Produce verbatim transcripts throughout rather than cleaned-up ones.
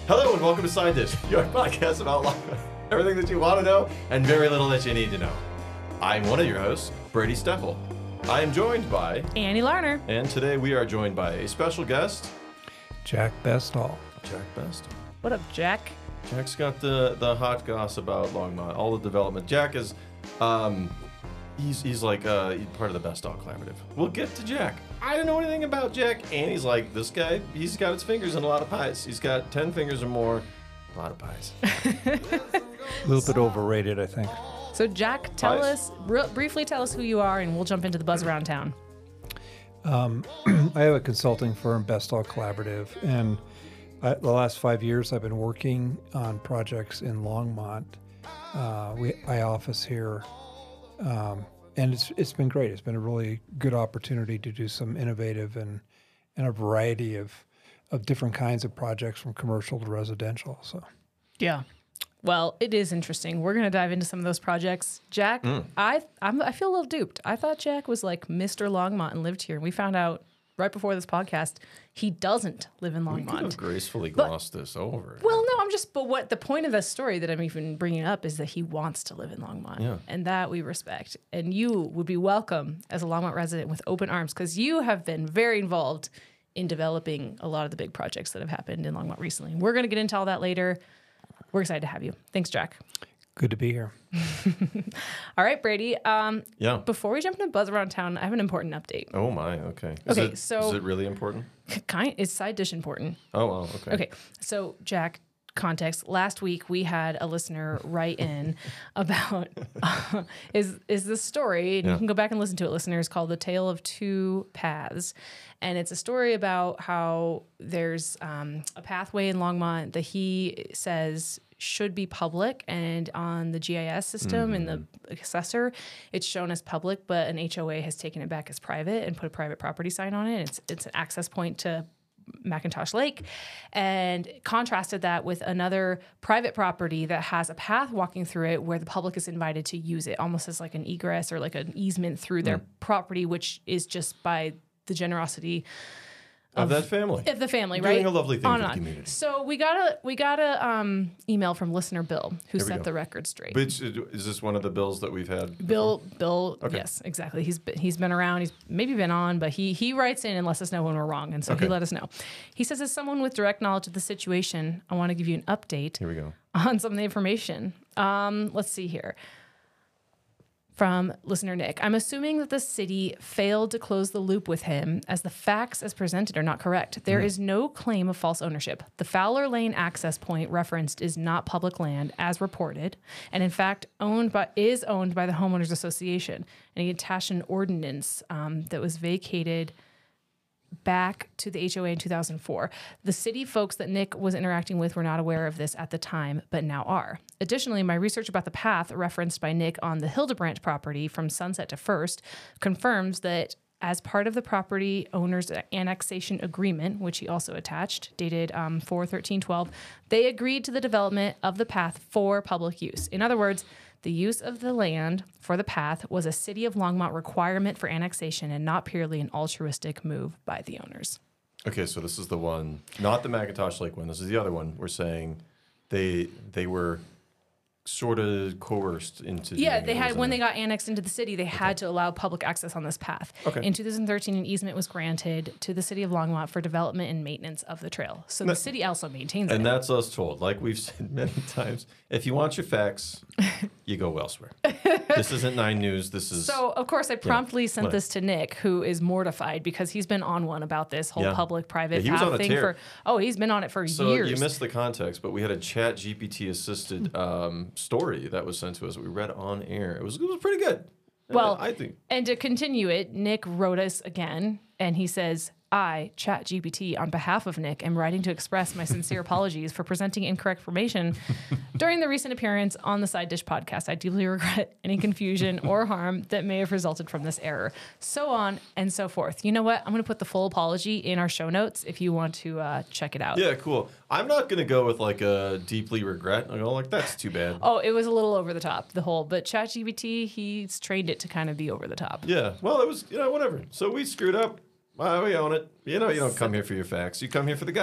Hello and welcome to Side Dish, your podcast about everything that you want to know and very little that you need to know. I'm one of your hosts, Brady Steffel. I am joined by Annie Larner. And today we are joined by a special guest, Jack Bestall. Jack Best. What up, Jack? Jack's got the the hot goss about Longmont, all the development. Jack is, um, he's he's like uh, he's part of the Bestall Collaborative. We'll get to Jack. I don't know anything about Jack, and he's like, this guy, he's got his fingers in a lot of pies. He's got ten fingers or more, a lot of pies. A little bit overrated, I think. So, Jack, tell Pies. us, re- briefly tell us who you are, and we'll jump into the buzz around town. Um, I have a consulting firm, Bestall Collaborative, and I, the last five years I've been working on projects in Longmont. Uh, we I office here, um, and it's it's been great. It's been a really good opportunity to do some innovative and and a variety of of different kinds of projects from commercial to residential. So Yeah. Well, it is interesting. We're going to dive into some of those projects. Jack, Mm. I I'm, I feel a little duped. I thought Jack was like Mister Longmont and lived here. And we found out right before this podcast, he doesn't live in We could have Longmont. gracefully But- glossed this over. Well, no, I'm just, but what the point of the story that I'm even bringing up is that he wants to live in Longmont. Yeah. And that we respect. And you would be welcome as a Longmont resident with open arms because you have been very involved in developing a lot of the big projects that have happened in Longmont recently. We're going to get into all that later. We're excited to have you. Thanks, Jack. good to be here. All right, Brady. Um, Yeah. before we jump into Buzz Around Town, I have an important update. Oh my, okay. Is Okay, it, so- is it really important? Kind, it's side dish important. Oh, well, okay. Okay, so Jack, context. Last week we had a listener write in about uh, is is this story, and Yeah. you can go back and listen to it, listeners, called "The Tale of Two Paths," and it's a story about how there's um, a pathway in Longmont that he says should be public, and on the G I S system and the assessor, it's shown as public, but an H O A has taken it back as private and put a private property sign on it. It's it's an access point to McIntosh Lake, and contrasted that with another private property that has a path walking through it where the public is invited to use it almost as like an egress or like an easement through their property, which is just by the generosity Of that family. of the family, Doing right? a lovely thing On for the and on. community. So we got a we got a um, email from listener Bill who Here we set go. the record straight. Which, is this one of the bills that we've had? Bill, Bill, Okay. yes, exactly. He's been, he's been around. He's maybe been on, but he he writes in and lets us know when we're wrong, and so Okay. he let us know. He says, as someone with direct knowledge of the situation, I want to give you an update Here we go. on some of the information. Um, let's see here. From listener Nick, I'm assuming that the city failed to close the loop with him as the facts as presented are not correct. There is no claim of false ownership. The Fowler Lane access point referenced is not public land as reported, and in fact owned by is owned by the homeowners association. And he attached an ordinance um, that was vacated back to the H O A in two thousand four. The city folks that Nick was interacting with were not aware of this at the time, but now are. Additionally, my research about the path referenced by Nick on the Hildebrandt property from Sunset to First confirms that as part of the property owner's annexation agreement, which he also attached, dated um, four thirteen twelve, they agreed to the development of the path for public use. In other words, the use of the land for the path was a City of Longmont requirement for annexation and not purely an altruistic move by the owners. Okay, so this is the one, not the McIntosh Lake one. This is the other one. We're saying they they were sort of coerced into. Yeah, doing they it, had wasn't when it? they got annexed into the city, they had to allow public access on this path. Okay. In two thousand thirteen, an easement was granted to the City of Longmont for development and maintenance of the trail. So the That- city also maintains And it. that's us told. Like we've said many times, if you want your facts, you go elsewhere. This isn't Nine News. This is. So, of course, I promptly sent what? this to Nick, who is mortified because he's been on one about this whole Yeah. public-private Yeah, he was path on a thing tear. for. Oh, he's been on it for So years. you missed the context, but we had a Chat G P T Mm. assisted um, story that was sent to us. We read on air. It was it was pretty good. Well, I think. And to continue it, Nick wrote us again, and he says, I, ChatGPT, on behalf of Nick, am writing to express my sincere apologies for presenting incorrect information during the recent appearance on the Side Dish podcast. I deeply regret any confusion or harm that may have resulted from this error. So on and so forth. You know what? I'm going to put the full apology in our show notes if you want to uh, check it out. Yeah, cool. I'm not gonna go with like a deeply regret. I go like that's too bad. Oh, it was a little over the top, the whole, but ChatGPT, he's trained it to kind of be over the top. Yeah. Well, it was you know whatever. So we screwed up. Uh, we own it. You know you don't come here for your facts. You come here for the gossip.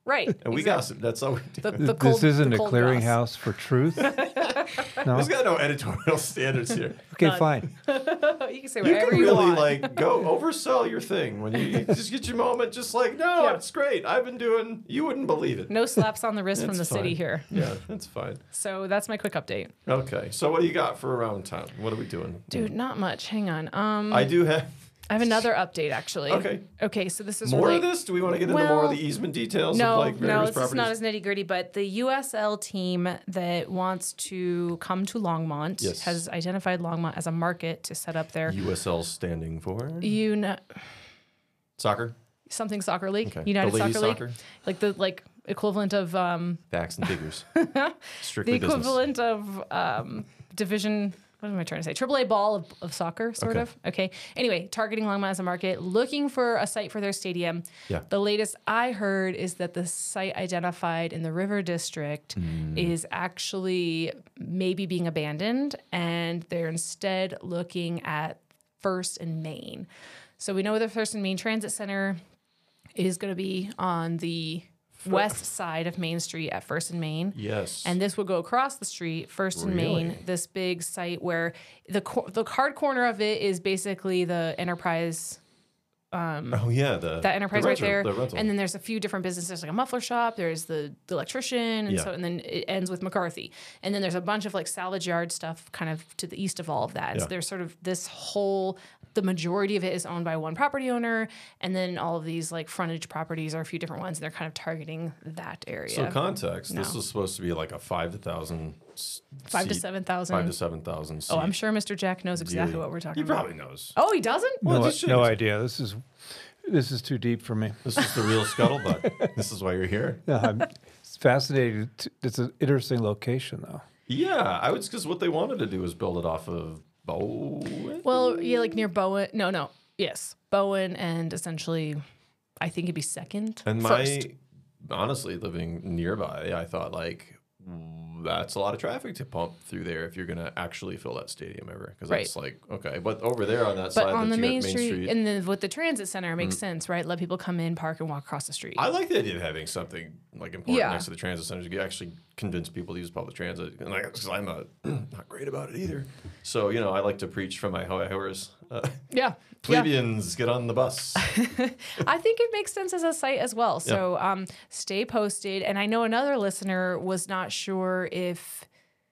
Right. And we exactly. gossip. That's all we do. The, the cold, This isn't the a cold clearinghouse for truth. No. There's got no editorial standards here. Okay, None. fine. goss. You can say You whatever can you, really want. like go oversell your thing when you, you just get your moment. Just like, no, Yeah. it's great. I've been doing. You wouldn't believe it. No slaps on the wrist from the That's city fine. here. Yeah, that's fine. So that's my quick update. Okay, so what do you got for around town? What are we doing? Dude, not much. Hang on. Um, I do have I have another update actually. Okay. Okay, so this is more really, of this. Do we want to get into more of Well, the easement details No, of like no, various it's properties? not as nitty gritty. But the U S L team that wants to come to Longmont Yes. has identified Longmont as a market to set up their U S L standing for you know soccer. something soccer league, Okay. United the ladies Soccer League, soccer. like the like equivalent of um, Facts and figures. Strictly the business. equivalent of um, division. What am I trying to say? Triple A ball of, of soccer, sort Okay. of. Okay. Anyway, targeting Longmont as a market, looking for a site for their stadium. Yeah. The latest I heard is that the site identified in the River District is actually maybe being abandoned, and they're instead looking at First and Main. So we know the First and Main Transit Center is going to be on the west side of Main Street at First and Main. Yes. And this would go across the street, First and Main, Really? this big site where the cor- the hard corner of it is basically the Enterprise, oh yeah, the that Enterprise the right rental- there. the rental. And then there's a few different businesses, there's like a muffler shop, there's the, the electrician, and Yeah. so and then it ends with McCarthy. And then there's a bunch of like salvage yard stuff kind of to the east of all of that. And so Yeah. there's sort of this whole, the majority of it is owned by one property owner, and then all of these like frontage properties are a few different ones, and they're kind of targeting that area. So context, this No. is supposed to be like a five to thousand, Five to seat- seven thousand. five to seven thousand. Oh, I'm sure Mister Jack knows exactly deal. what we're talking He about. probably knows. Oh, he doesn't? Well, No, this shit no is- idea. This is this is too deep for me. This is the real scuttlebutt. This is why you're here. Yeah, I'm it's fascinating. to- It's an interesting location, though. Yeah, I was because what they wanted to do was build it off of Bowen. Well, yeah, like near Bowen. No, no. Yes. Bowen and essentially, I think it'd be second. And my first. honestly, living nearby, I thought like that's a lot of traffic to pump through there if you're gonna actually fill that stadium ever. Because that's like okay, but over there on that But side, on the that you main got street, and then with the transit center, it makes sense, right? Let people come in, park, and walk across the street. I like the idea of having something like important Yeah. next to the transit center to actually convince people to use public transit. And like, because I'm not not great about it either. So you know, I like to preach from my high horse. Uh, yeah. Yeah. plebeians, get on the bus. I think it makes sense as a site as well. So um, stay posted. And I know another listener was not sure if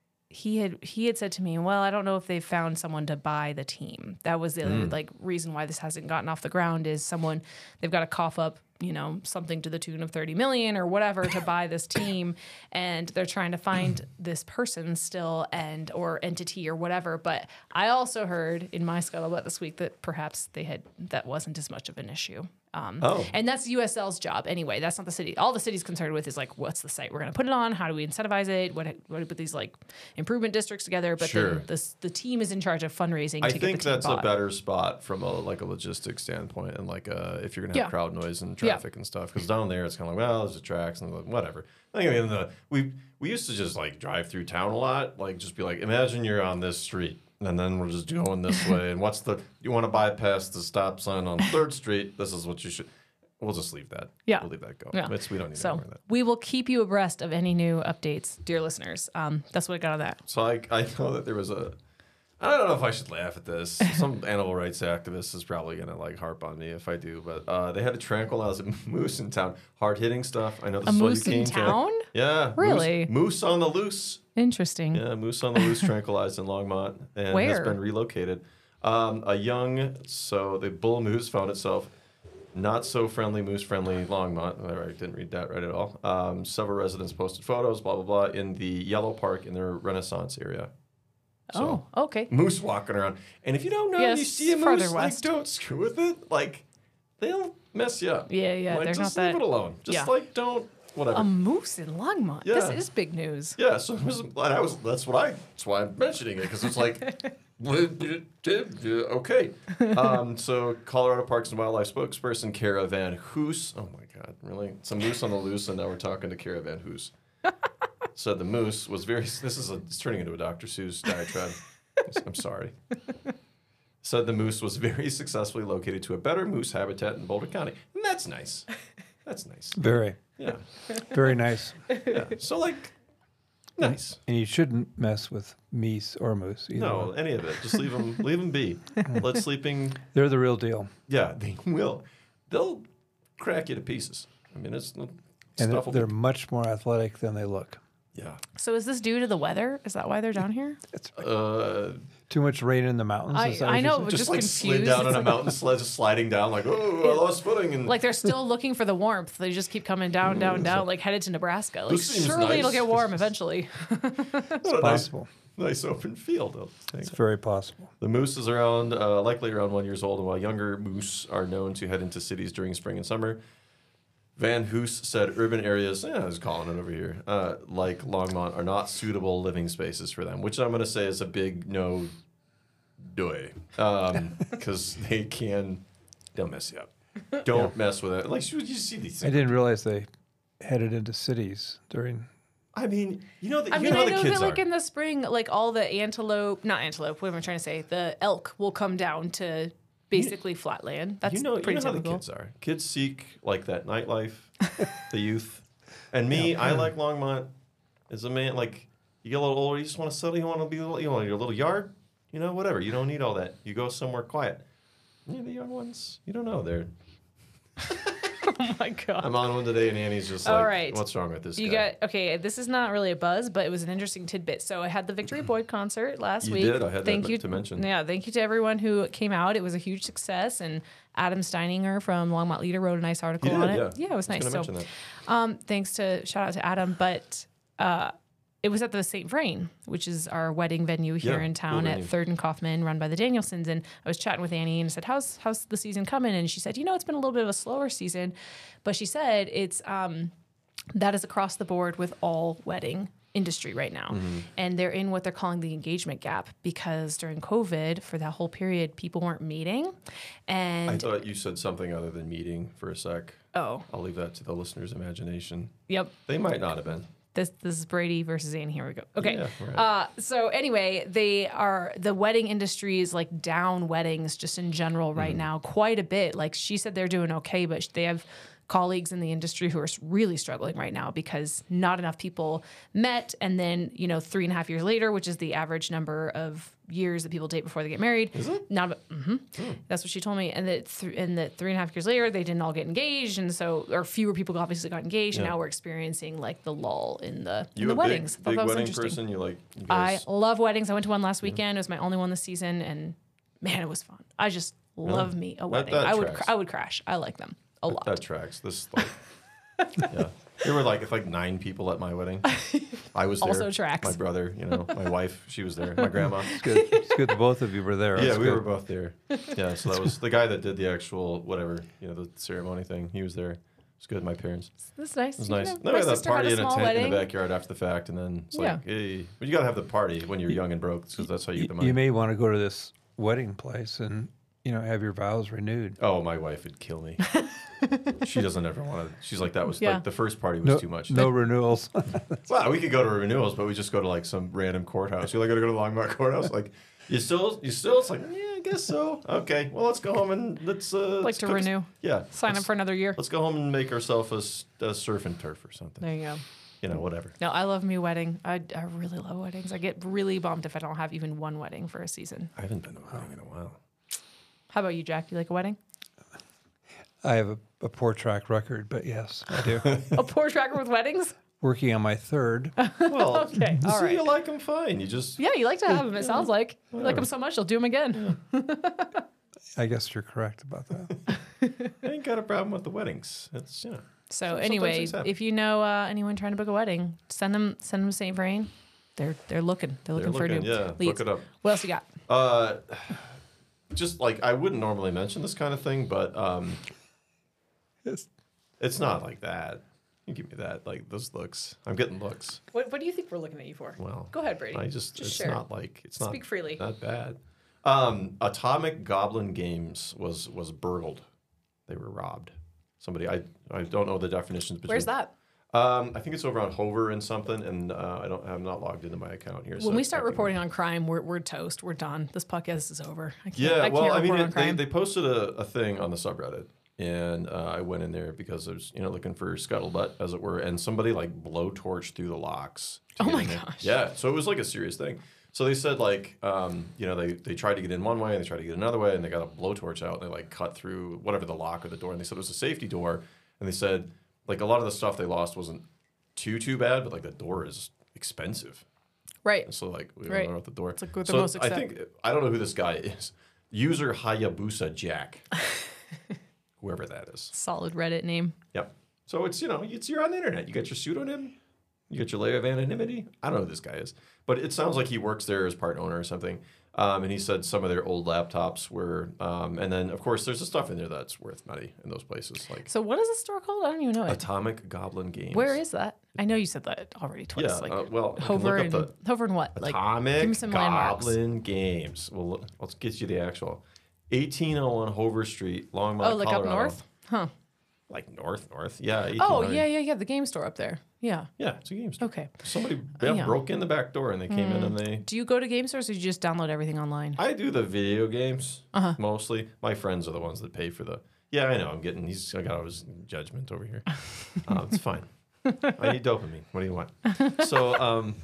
he had he had said to me, well, I don't know if they've found someone to buy the team. That was the other, like reason why this hasn't gotten off the ground is someone they've got to cough up, you know, something to the tune of thirty million or whatever to buy this team, and they're trying to find this person still and or entity or whatever. But I also heard in my scuttlebutt this week that perhaps they had that wasn't as much of an issue. Um, Oh. And that's U S L's job anyway. That's not the city. All the city's concerned with is like, what's the site we're going to put it on? How do we incentivize it? What, what do we put these like improvement districts together? But Sure. then this, the team is in charge of fundraising I to think get the team that's bought. a better spot from a like a logistics standpoint, and like uh, if you're gonna have Yeah. crowd noise and Yeah. traffic and stuff. Because down there it's kind of like, well, there's the tracks and like, whatever. I mean, the, we we used to just like drive through town a lot, like just be like, imagine you're on this street, and then we're just going this way, and what's the you want to bypass the stop sign on Third Street? This is what you should. We'll just leave that. Yeah. we'll leave that go. Yeah. It's, we don't need to So know that. we will keep you abreast of any new updates, dear listeners. Um, that's what I got on that. So I, I know that there was a, I don't know if I should laugh at this. Some animal rights activist is probably gonna like harp on me if I do, but uh, they had to tranquilize a moose in town. Hard hitting stuff. I know this A is what moose you in came town? to. Yeah. Really? Moose, moose on the loose. Interesting. Yeah, moose on the loose tranquilized in Longmont and has Where? been relocated. Um, a young, so the bull moose found itself not so friendly, moose friendly Longmont. I didn't read that right at all. Um, several residents posted photos, blah, blah, blah, in the Yellow Park in their Renaissance area. So, Oh, okay. moose walking around. And if you don't know, Yes, you see a farther moose, like, west. don't screw with it. Like, they'll mess you up. Yeah, yeah, Like, they're just not leave that- it alone. Just, yeah. like, don't, whatever. A moose in Longmont. This Yeah. is big news. Yeah, so it was, and I was. That's what I. That's why I'm mentioning it because it's like, okay. Um, so Colorado Parks and Wildlife spokesperson Kara Van Hoos. Oh my God, really? It's a moose on the loose, and now we're talking to Kara Van Hoos. Said the moose was very. This is a. It's turning into a Doctor Seuss diatribe. I'm sorry. Said the moose was very successfully located to a better moose habitat in Boulder County, and that's nice. That's nice. Very. Yeah. Very nice. Yeah. So like, nice. And you shouldn't mess with meese or moose either. No, one. any of it. Just leave them. Leave them be. Let sleeping. They're the real deal. Yeah, they will. They'll crack you to pieces. I mean, it's And stuff. will they're be- much more athletic than they look. yeah. So is this due to the weather? Is that why they're down here? Uh, Too much rain in the mountains. I- is that I what you're know, saying? but just, just like confused. slid down on It's a like- mountain sled, just sliding down, like, oh, I lost footing. And Like they're still looking for the warmth. They just keep coming down, down, down, like headed to Nebraska. Like This seems surely it'll nice. get warm eventually. What a nice, possible. nice open field. I'll It's think. very possible. The moose is around, uh, likely around one years old, and while younger moose are known to head into cities during spring and summer, Van Hoos said urban areas, yeah, I was calling it over here, uh, like Longmont, are not suitable living spaces for them, which I'm going to say is a big no doy, because they can, they'll mess you up. Don't mess with it. Like, you, you see these I things. didn't realize they headed into cities during. I mean, you know, the, I you mean, know I how know the kids that like are. in the spring, like all the antelope, not antelope, what am I trying to say? The elk will come down to basically flat land. That's you know, pretty you know how the typical. kids are. Kids seek like that nightlife, the youth, and me. I like Longmont. As a man, like you get a little older, you just want to settle. You want to be, a little, you want your little yard, you know, whatever. You don't need all that. You go somewhere quiet. Yeah, the young ones, you don't know. They're. Oh my god. I'm on one today, and Annie's just All like, right. "What's wrong with this You guy?" got okay. This is not really a buzz, but it was an interesting tidbit. So I had the Victory Boyd concert last You week. did. I had that thank meant you to mention. Yeah, thank you to everyone who came out. It was a huge success, and Adam Steininger from Longmont Leader wrote a nice article You on did, it. yeah. it was I nice. was So, gonna mention um, thanks to shout out to Adam, but uh, it was at the Saint Vrain, which is our wedding venue here Yeah, in cool town at venue. Third and Kaufman, run by the Danielsons. And I was chatting with Annie and I said, "How's how's the season coming?" And she said, "You know, it's been a little bit of a slower season," but she said it's um, that is across the board with all wedding industry right now. Mm-hmm. And they're in what they're calling the engagement gap because during COVID, for that whole period, people weren't meeting. I And thought you said something other than meeting for a sec. oh, I'll leave that to the listener's imagination. yep. They might not have been. This this is Brady versus Annie. Here we go. Okay. Yeah, right. Uh, so anyway, they are the wedding industry is like down weddings just in general right Mm. now quite a bit. Like she said, they're doing okay, but they have colleagues in the industry who are really struggling right now because not enough people met, and then you know three and a half years later, which is the average number of years that people date before they get married. Is it? Not, mm-hmm. That's what she told me, and that th- and that three and a half years later, they didn't all get engaged, and so or fewer people obviously got engaged, and Yeah. now we're experiencing like the lull in the in You the a weddings. I big, thought big that was wedding interesting. person? You like? You I guys, love weddings. I went to one last weekend. It was my only one this season, and man, it was fun. I just love me a wedding. that I would tracks. cr- I would crash. I like them a lot. that tracks. This like, yeah. There were like if like nine people at my wedding. I was there. Also tracks. My brother, you know, my wife, she was there. My grandma. It's good. It's good that both of you were there. Yeah, That's we good. were both there. Yeah, so that was the guy that did the actual whatever, you know, the ceremony thing. He was there. It was good. My parents. That's nice. It was You nice. know, Then my we had that sister had party a in a small tent wedding. in the backyard after the fact, and then it's Yeah. like, hey, but you gotta have the party when you're young and broke, because that's how you You, get the money. you may want to go to this wedding place and you know have your vows renewed. Oh, my wife would kill me. She doesn't ever want to. She's like, that was Yeah. like the first party was No, too much. no renewals. Well, we could go to renewals, but we just go to like some random courthouse. You're like, gotta go to the Longmont courthouse. Like, you still, you still. It's like, yeah, I guess so. Okay, well, let's go home and let's. Uh, Like let's to cook- renew. Yeah. Sign up let's- for another year. Let's go home and make ourselves a, s- a surf and turf or something. There you go. You know, whatever. No, I love me wedding. I, I really love weddings. I get really bummed if I don't have even one wedding for a season. I haven't been to a wedding in a while. How about you, Jack? You like a wedding? I have a, a poor track record, but yes, I do. A poor tracker with weddings? Working on my third. Well, Okay, all so right. you like them fine. You just Yeah, you like to have them. It sounds like you like them so much, you'll do them again. I guess you're correct about that. I ain't got a problem with the weddings. It's you know. So Sometimes anyway, things happen. if you know uh, anyone trying to book a wedding, send them send them to Saint Vrain. They're they're looking. They're looking They're for looking, new yeah, leads. look it up. What else you got? Uh, just like I wouldn't normally mention this kind of thing, but um, It's- it's not like that. You give me that, like those looks. I'm getting looks. What what do you think we're looking at you for? Well, Go ahead, Brady. I just, Just it's share. not like it's not Speak freely. Not bad. Um, Atomic Goblin Games was was burgled. They were robbed. Somebody I I don't know the definitions. Between, Where's that? Um, I think it's over on Hover and something, and uh, I don't I'm not logged into my account here. so When we I start can't- reporting on crime, we're we're toast. We're done. This podcast is over. I can't, Yeah, I well, can't I mean, report on it, they crime. they posted a, a thing on the subreddit and uh, I went in there because I was, you know, looking for scuttlebutt, as it were, and somebody like blowtorched through the locks. to Oh get my in there. gosh. Yeah, so it was like a serious thing. So they said like, um, you know, they, they tried to get in one way and they tried to get another way, and they got a blowtorch out and they like cut through whatever the lock or the door, and they said it was a safety door, and they said like a lot of the stuff they lost wasn't too too bad, but like the door is expensive. Right. So like we Right. don't know what the door. It's like the so most I accept- think I don't know who this guy is. User Hayabusa Jack, whoever that is. Solid Reddit name. Yep. So it's you know it's you're on the internet. You got your pseudonym. You got your layer of anonymity. I don't know who this guy is, but it sounds like he works there as part owner or something. Um, and he said some of their old laptops were, um, and then of course there's the stuff in there that's worth money in those places, like So what is the store called? I don't even know it. Atomic Goblin Games. Where is that? I know you said that already twice. Yeah, like uh, well, you can Hover look and up Hover and what? Like give me Atomic some landmarks. Goblin Games. Well, look, let's get you the actual eighteen oh one Hover Street, Longmont, Oh, like Colorado. up north? Huh. Like north, north. Yeah. Oh, eighteen hundred. yeah, yeah, yeah. The game store up there. Yeah. Yeah, it's a game store. Okay. Somebody yeah, Yeah. broke in the back door and they came in and they. Do you go to game stores or do you just download everything online? I do the video games Uh-huh. mostly. My friends are the ones that pay for the. Yeah, I know. I'm getting. He's. I got all his judgment over here. uh, it's fine. I need dopamine. What do you want? So, um,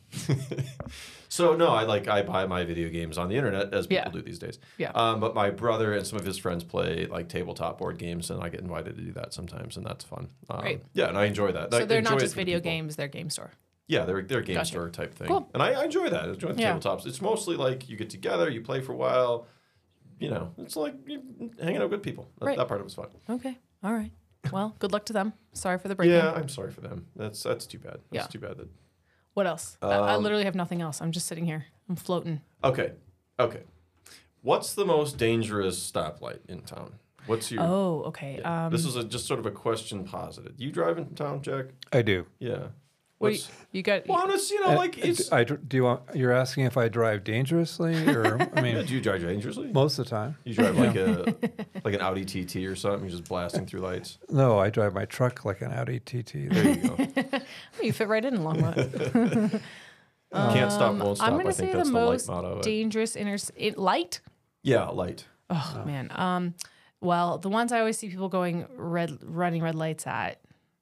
so no, I like I buy my video games on the internet as people Yeah. do these days. Yeah. Um, but my brother and some of his friends play like tabletop board games, and I get invited to do that sometimes, and that's fun. Um, Right. Yeah, and I enjoy that. I So they're enjoy not it just for the video people. games, they're game store. Yeah, they're they're a game Gotcha. store type thing, Cool. and I, I enjoy that. I enjoy the Yeah. tabletops. It's mostly like you get together, you play for a while. You know, it's like you're hanging out with people. That, Right. that part of it's fun. Okay. All right. Well, good luck to them. Sorry for the break. Yeah, I'm sorry for them. That's that's too bad. That's Yeah. too bad. That What else? I, I Um, literally have nothing else. I'm just sitting here. I'm floating. okay, okay. What's the most dangerous stoplight in town? What's your? Oh, okay. yeah. Um, this is a, just sort of a question posited. You drive in town, Jack? I do. Yeah. what do What's, you, you got? well, I'm just you know Uh, like it's. I, dr- do you want? You're asking if I drive dangerously, or I Yeah, mean, do you drive dangerously? most of the time. You drive like a like an Audi T T or something. You're just blasting through lights. No, I drive my truck like an Audi T T. There you go. Oh, you fit right in long run. Can't stop, won't stop. I'm I gonna think say that's the the light most motto. dangerous inter it, light. Yeah, light. Oh man. Um. Well, the ones I always see people going red, running red lights at,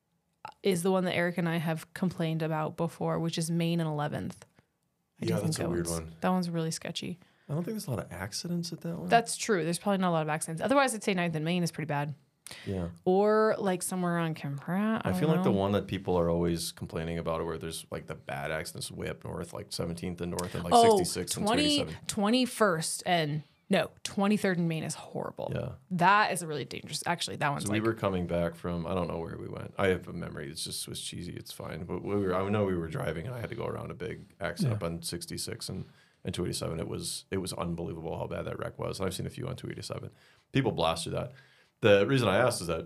is the one that Eric and I have complained about before, which is Main and eleventh. I do Yeah, think that's a that weird one's- one. That one's really sketchy. I don't think there's a lot of accidents at that one. That's true. There's probably not a lot of accidents. Otherwise, I'd say ninth and Main is pretty bad. yeah. Or like somewhere around Kempra. I, I don't feel like the know. one that people are always complaining about, where there's like the bad accidents way up north, like seventeenth and north, and like oh, sixty-six and twenty, thirty-seven. twenty-first and no, twenty-third and Main is horrible. Yeah. That is a really dangerous. Actually, that one's So like we were coming back from I don't know where we went. I have a memory. It's just was cheesy. It's fine. But we were. I know we were driving, and I had to go around a big accident up on sixty-six and, and two eighty-seven. It was it was unbelievable how bad that wreck was. And I've seen a few on two eighty-seven. People blast through that. The reason I asked is that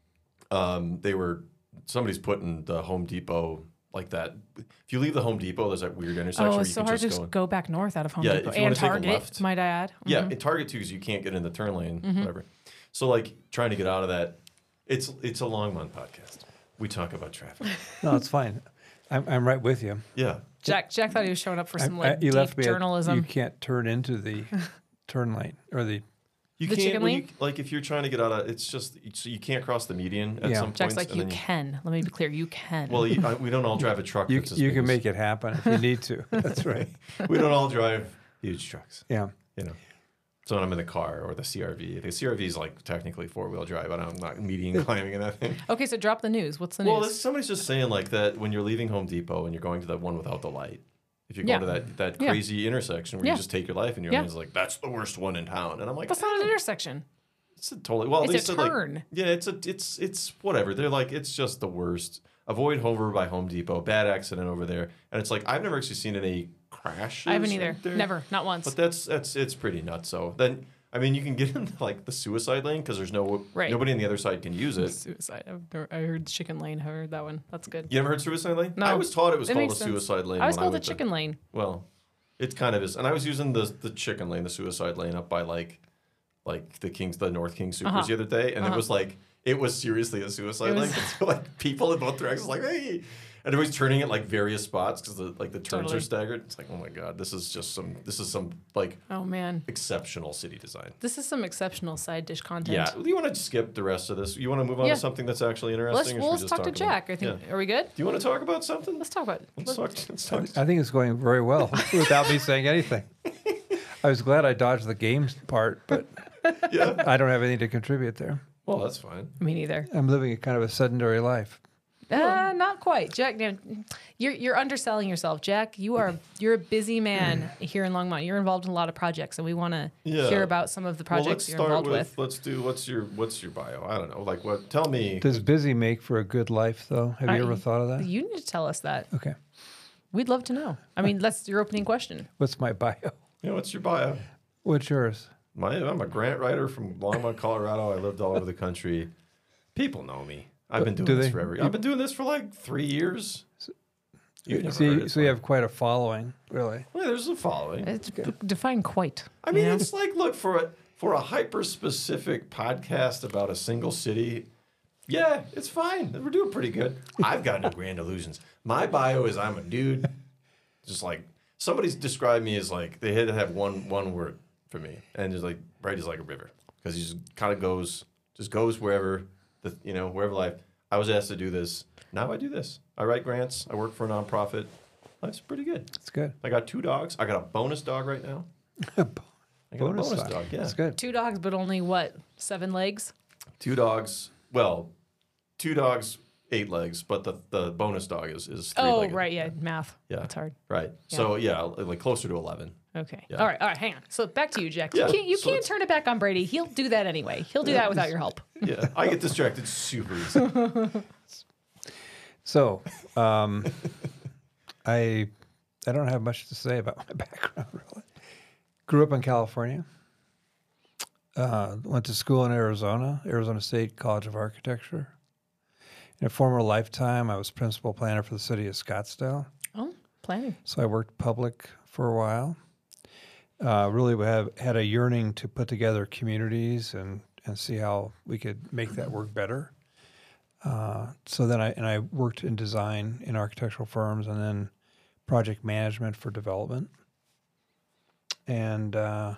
um, they were somebody's putting the Home Depot like that. If you leave the Home Depot, there's that weird intersection oh, where it's you so can hard to just just go. go back north out of Home Yeah, Depot if you and wanna take a Target. left. Might I add? Yeah, Mhm. in Target too, because you can't get in the turn lane, Mm-hmm. whatever. So like trying to get out of that, it's it's a Longmont podcast. We talk about traffic. No, it's fine. I'm, I'm right with you. Yeah. Jack Jack thought he was showing up for some I- I- like you deep left me at- journalism. you can't turn into the turn lane or the. You The can't chicken when lane? you, like if you're trying to get out of it's just so you can't cross the median at Yeah. some Jack's points. like, and you then can. Let me be clear, you can. Well, you, I, we don't all drive a truck. You, that's as you big can as- make it happen if you need to. That's right. We don't all drive huge trucks. Yeah. You know. So when I'm in the car or the C R V, the C R V is like technically four wheel drive. I don't, I'm not median climbing in that thing. okay, so drop the news. What's the Well, news? this, somebody's just saying like that when you're leaving Home Depot and you're going to that one without the light. If you go Yeah. to that that Yeah. crazy intersection where Yeah. you just take your life and your Yeah. mind's like, that's the worst one in town. And I'm like, That's not an intersection. it's a totally well. It's they a said, like, turn. yeah, it's a it's it's whatever. They're like it's just the worst. Avoid Hover by Home Depot. Bad accident over there. And it's like I've never actually seen any crashes. I haven't either. out there. Never. Not once. But that's that's it's pretty nuts. So then I mean you can get into like the suicide lane because there's no Right. nobody on the other side can use it. Suicide. I've never, I heard chicken lane. I heard that one. That's good. You never heard suicide lane? No. I was taught it was It called a makes sense. suicide lane. I was when called the went to- chicken lane. Well, it kind of is. And I was using the the chicken lane, the suicide lane up by like like the Kings the North King Supers Uh-huh. the other day. And Uh-huh. it was like it was seriously a suicide It was- lane. So like people in both directions like, hey. and everybody's turning at like various spots because the like the turns Totally. are staggered. It's like, oh my god, this is just some this is some like Oh man, exceptional city design. this is some exceptional side dish content. Yeah, do you want to skip the rest of this? You want to move on Yeah. to something that's actually Let's interesting? or well, should let's we just talk to about- Jack. I think. Yeah. Are we good? Do you want to talk about something? Let's talk about it. Let's talk. Let's talk. I think it's going very well without me saying anything. I was glad I dodged the games part, but Yeah. I don't have anything to contribute there. Well, that's fine. Me neither. I'm living a kind of a sedentary life. Uh, not quite, Jack. no, You're you're underselling yourself, Jack. You are you're a busy man here in Longmont. You're involved in a lot of projects, and we want to Yeah. hear about some of the Well, let's projects you're start involved with, with. Let's do. What's your What's your bio? I don't know. Like what? Tell me. Does busy make for a good life, though? Have I- you ever thought of that? You need to tell us that. Okay. We'd love to know. I mean, that's your opening question. What's my bio? Yeah. What's your bio? What's yours? My, I'm a grant writer from Longmont, Colorado. I lived all over the country. People know me. I've been doing Do this they? forever. I've been doing this for like three years. You've never So heard you, it, so you huh? have quite a following, really. Well, there's a following. It's define quite. I mean, you know? it's like, look, for a for a hyper specific podcast about a single city, yeah, it's fine. We're doing pretty good. I've got no grand illusions. My bio is I'm a dude. Just like somebody's described me as like they had to have one one word for me, and just like Brady is like a river because he just kind of goes, just goes wherever the you know wherever life. I was asked to do this. Now I do this. I write grants. I work for a nonprofit. Life's pretty good. It's good. I got two dogs. I got a bonus dog right now. I got Bonus a bonus dog. dog. Yeah, That's good. Two dogs, but only what? Seven legs? two dogs. Well, two dogs, eight legs, but the, the bonus dog is is three Oh, legged. right. Yeah. Math. Yeah. That's hard. Right. So yeah, like closer to eleven. Okay. Yeah. All right. All right. Hang on. So back to you, Jack. Yeah, You can't, you so can't it's- turn it back on Brady. He'll do that anyway. He'll do that without your help. Yeah, I get distracted super easy. So, um, I I don't have much to say about my background, really. Grew up in California. Uh, went to school in Arizona, Arizona State College of Architecture. In a former lifetime, I was principal planner for the city of Scottsdale. Oh, planning. So I worked public for a while. Uh, really we have had a yearning to put together communities and, and see how we could make that work better. Uh, so then I and I worked in design in architectural firms and then project management for development. And uh,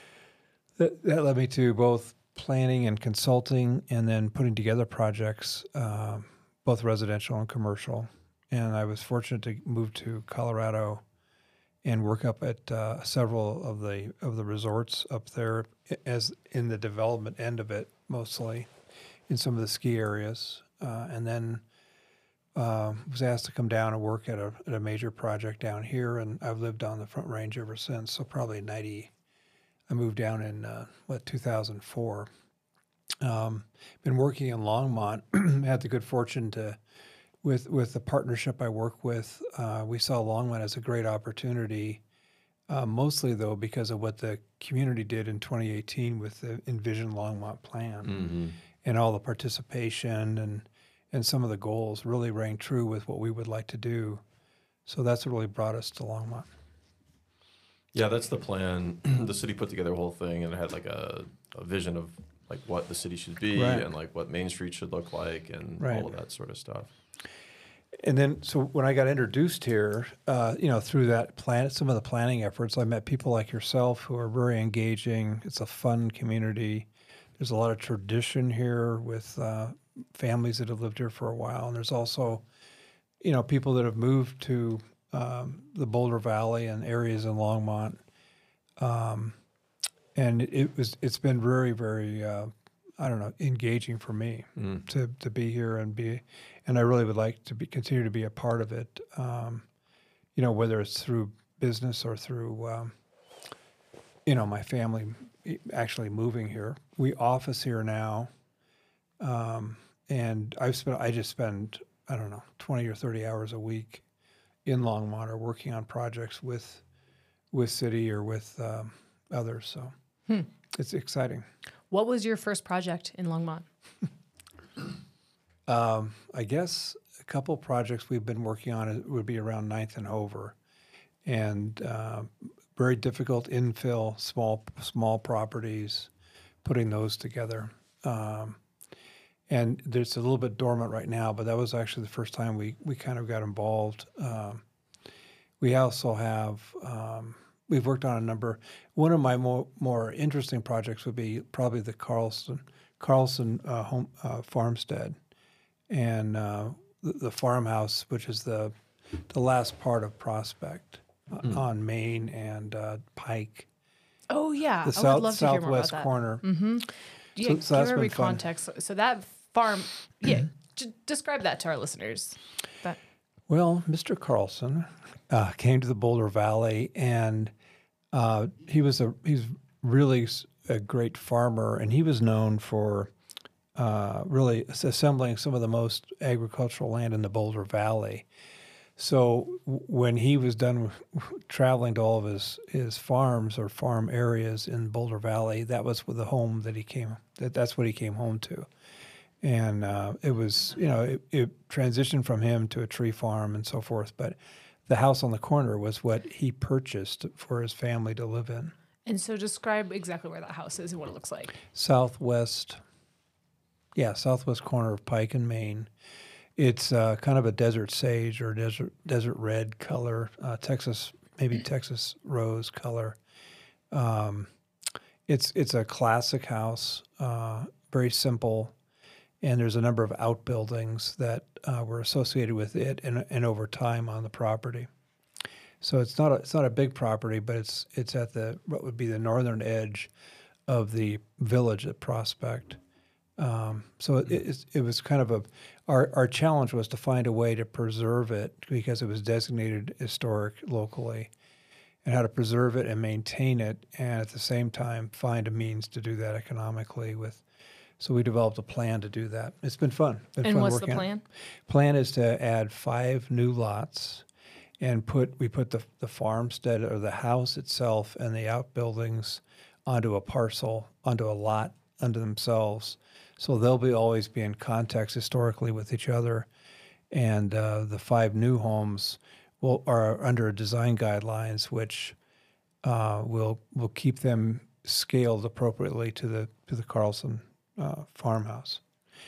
that, that led me to both planning and consulting and then putting together projects, um, both residential and commercial. And I was fortunate to move to Colorado and work up at uh, several of the of the resorts up there, as in the development end of it, mostly in some of the ski areas, uh, and then uh, was asked to come down and work at a at a major project down here, and I've lived on the Front Range ever since. So probably ninety. I moved down in uh, what two thousand four. Um, been working in Longmont. Had the good fortune to. With with the partnership I work with, uh, we saw Longmont as a great opportunity, uh, mostly though because of what the community did in twenty eighteen with the Envision Longmont plan Mm-hmm. and all the participation and and some of the goals really rang true with what we would like to do. So that's what really brought us to Longmont. Yeah, that's the plan. The city put together a whole thing and it had like a, a vision of like what the city should be Right. and like what Main Street should look like and Right. all of that sort of stuff. And then, so when I got introduced here, uh, you know, through that plan, some of the planning efforts, I met people like yourself who are very engaging. It's a fun community. There's a lot of tradition here with uh, families that have lived here for a while, and there's also, you know, people that have moved to um, the Boulder Valley and areas in Longmont. Um, and it was, it's been very, very, uh, I don't know, engaging for me Mm. to to be here and be, and I really would like to be continue to be a part of it. Um, you know, whether it's through business or through, um, you know, my family actually moving here. We office here now, um, and I've spent I just spend I don't know twenty or thirty hours a week in Longmont or working on projects with with city or with um, others. So Hmm. it's exciting. What was your first project in Longmont? Um, I guess a couple projects we've been working on it would be around Ninth and Hover, and uh, very difficult infill, small small properties, putting those together. Um, and there's a little bit dormant right now, but that was actually the first time we, we kind of got involved. Um, we also have, um, we've worked on a number. One of my more, more interesting projects would be probably the Carlson, Carlson uh, home uh, farmstead, and uh, the, the farmhouse, which is the, the last part of Prospect uh, Mm. on Main and uh, Pike. Oh yeah, The I south, would love to hear more about southwest that. corner. Mm-hmm. Yeah, So- give so that's me been fun. context. So that farm, yeah, j- describe that to our listeners. That Well, Mister Carlson uh, came to the Boulder Valley, and uh, he was a he's really s- a great farmer, and he was known for uh, really as- assembling some of the most agricultural land in the Boulder Valley. So w- when he was done with traveling to all of his, his farms or farm areas in Boulder Valley, that was the home that he came. That that's what he came home to. And uh, it was, you know, it, it transitioned from him to a tree farm and so forth. But the house on the corner was what he purchased for his family to live in. and so describe exactly where that house is and what it looks like. Southwest, yeah, southwest corner of Pike and Main. It's uh, kind of a desert sage or desert desert red color, uh, Texas, maybe Texas rose color. Um, it's it's a classic house, uh, very simple. And there's a number of outbuildings that uh, were associated with it and, and over time on the property. So it's not a, it's not a big property, but it's it's at the what would be the northern edge of the village at Prospect. Um, so it, it, it was kind of a our our challenge was to find a way to preserve it because it was designated historic locally, and how to preserve it and maintain it, and at the same time find a means to do that economically with. So we developed a plan to do that. It's been fun. Been And fun what's the working on it. plan? Plan is to add five new lots, and put we put the the farmstead or the house itself and the outbuildings onto a parcel, onto a lot unto themselves. So they'll be always be in context historically with each other, and uh, the five new homes will are under design guidelines, which uh, will will keep them scaled appropriately to the to the Carlson uh, farmhouse.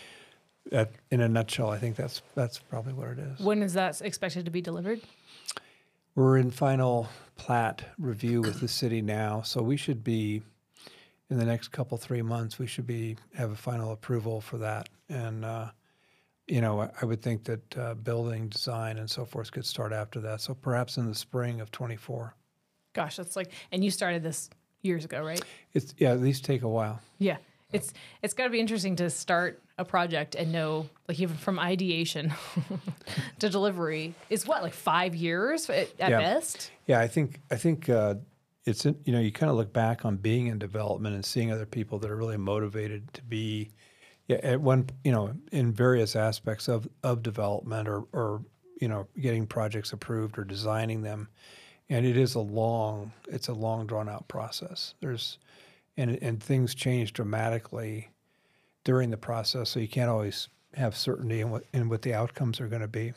At, in a nutshell, I think that's that's probably what it is. When is that expected to be delivered? We're in final plat review with the city now, so we should be in the next couple three months. We should be have a final approval for that, and uh, you know I, I would think that uh, building design and so forth could start after that. So perhaps in the spring of twenty-four. Gosh, that's like, and you started this years ago, right? It's yeah, at least take a while. Yeah. It's it's got to be interesting to start a project and know, like, even from ideation to delivery is what, like five years at, at Yeah. best? Yeah, I think I think uh, it's in, you know you kind of look back on being in development and seeing other people that are really motivated to be, yeah, at one you know in various aspects of, of development or or you know getting projects approved or designing them, and it is a long it's a long drawn out process. There's and and things change dramatically during the process, so you can't always have certainty in what in what the outcomes are going to be.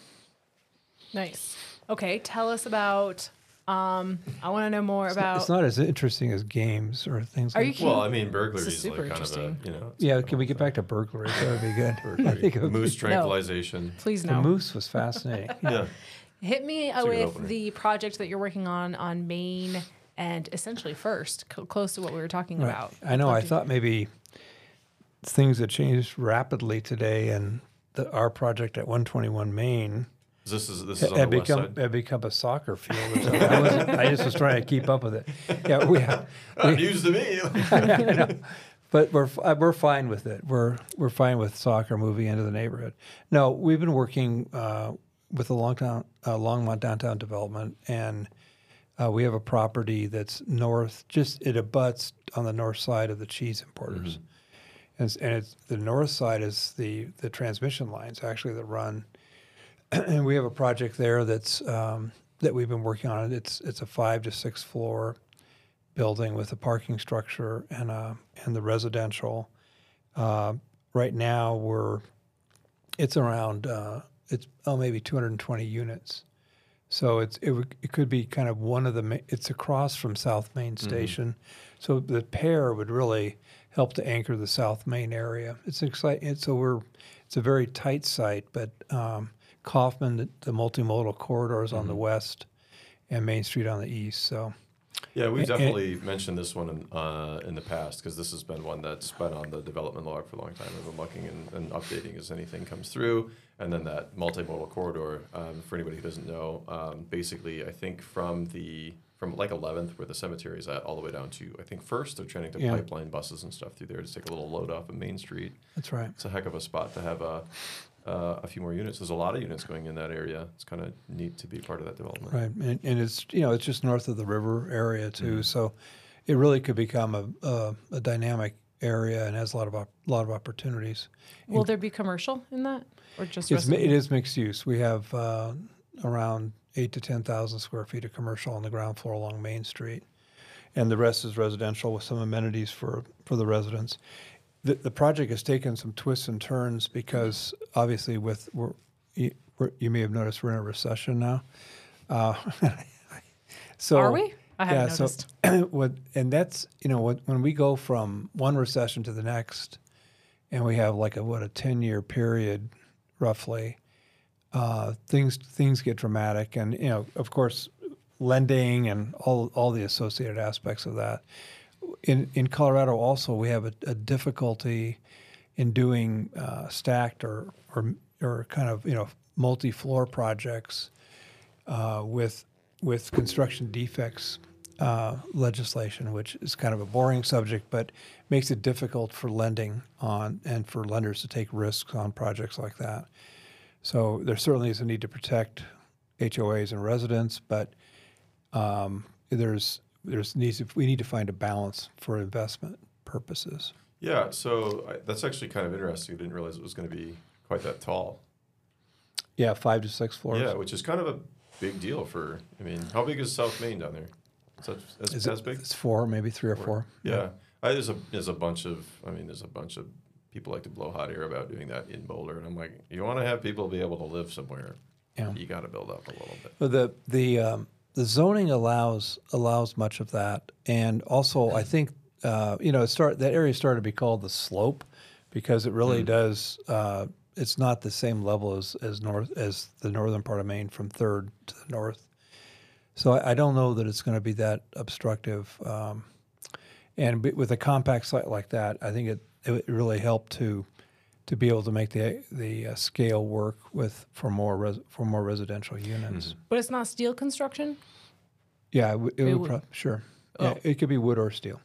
Nice. Okay, tell us about. Um, I want to know more It's about. not, it's not as interesting as games or things Are like you that. kidding? Well, I mean, burglary This is is like super kind of a, interesting. you know. it's Yeah, kind can of we get fun. back to burglary? That would be good. I Burglary. think it would be- Moose tranquilization. Please the no. moose was fascinating. Yeah. Hit me a good with opener. the project that you're working on on Maine and essentially First, co- close to what we were talking Right. about. I know. Love I to- thought maybe things had changed rapidly today, and the, our project at one twenty-one Main This is this is on had the west become side. had become a soccer field. Or something. I, wasn't, I just was trying to keep up with it. Yeah, we. we News to me. But we're f- we're fine with it. We're we're fine with soccer moving into the neighborhood. No, we've been working uh, with the Longtown uh, Longmont downtown development, and uh, we have a property that's north. Just it abuts on the north side of the cheese importers, and, it's, and it's the north side is the the transmission lines actually that run. And we have a project there that's um, that we've been working on. It's it's a five to six floor building with a parking structure and a and the residential. Uh, right now we're it's around uh, it's oh maybe two hundred twenty units. So it's it would, it could be kind of one of the ma- it's across from South Main Station. So the pair would really help to anchor the South Main area. It's exciting. It's so we're it's a very tight site, but um, Kaufman, the, the multimodal corridors on the west, and Main Street on the east. So. Yeah, we've And- and- definitely mentioned this one in, uh, in the past because this has been one that's been on the development log for a long time. We've been looking and, and updating as anything comes through. And then that multimodal corridor, um, for anybody who doesn't know, um, basically, I think from the from like eleventh, where the cemetery is at, all the way down to, I think, First, they're trying to Yeah. pipeline buses and stuff through there to take a little load off of Main Street. That's right. It's a heck of a spot to have a, uh, a few more units. There's a lot of units going in that area. It's kind of neat to be part of that development. Right, and, and it's you know it's just north of the river area too, so it really could become a, a, a dynamic area and has a lot of op- lot of opportunities. Will there be commercial in that, or just It's, mi- it residential? is mixed use. We have uh, around eight to ten thousand square feet of commercial on the ground floor along Main Street, and the rest is residential with some amenities for for the residents. The, the project has taken some twists and turns because obviously with we're, you, we're, you may have noticed we're in a recession now. Uh, so Are we? I haven't yeah, noticed. So what, and that's you know what, when we go from one recession to the next, and we have like a what a ten year period, roughly, uh, things things get dramatic, and you know of course, lending and all all the associated aspects of that. In in Colorado, also we have a, a difficulty in doing uh, stacked or or or kind of you know multi floor projects uh, with with construction defects uh, legislation, which is kind of a boring subject, but makes it difficult for lending on and for lenders to take risks on projects like that. So there certainly is a need to protect H O As and residents, but um, there's there's needs to, we need to find a balance for investment purposes. Yeah, so I, that's actually kind of interesting. I didn't realize it was going to be quite that tall. Yeah, five to six floors. Yeah, which is kind of a big deal for, I mean, how big is South Main down there? Is that as, Is as it, big? It's four, maybe three or four. Yeah. I, there's a there's a bunch of, I mean, there's a bunch of people like to blow hot air about doing that in Boulder. And I'm like, you want to have people be able to live somewhere, Yeah. you got to build up a little bit. Well, the the um, the zoning allows allows much of that, and also I think uh, you know it start that area started to be called the slope because it really Mm. does. Uh, it's not the same level as as north as the northern part of Maine from Third to the north. So I, I don't know that it's going to be that obstructive. Um, and b- with a compact site like that, I think it it would really helped to to be able to make the the uh, scale work with for more res, for more residential units. But it's not steel construction. Yeah, it, w- it It would. would- Prob- sure. Oh. Yeah, it could be wood or steel.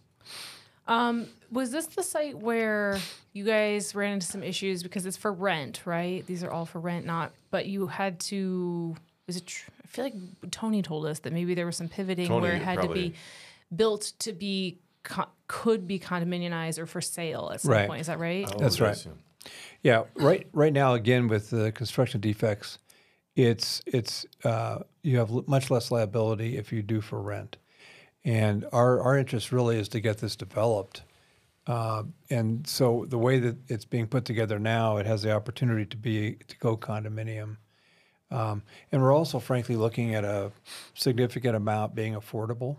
Um, was this the site where you guys ran into some issues because it's for rent, right? These are all for rent, not. But you had to. Was it? Tr- I feel like Tony told us that maybe there was some pivoting Tony where it had to probably- be built to be co- could be condominiumized or for sale at some Right. point. Is that right? Oh, That's right. yes, yeah. Yeah, right. Right now, again with the construction defects, it's it's uh, you have l- much less liability if you do for rent, and our our interest really is to get this developed. Uh, and so the way that it's being put together now, it has the opportunity to be to go condominium. Um, and we're also, frankly, looking at a significant amount being affordable.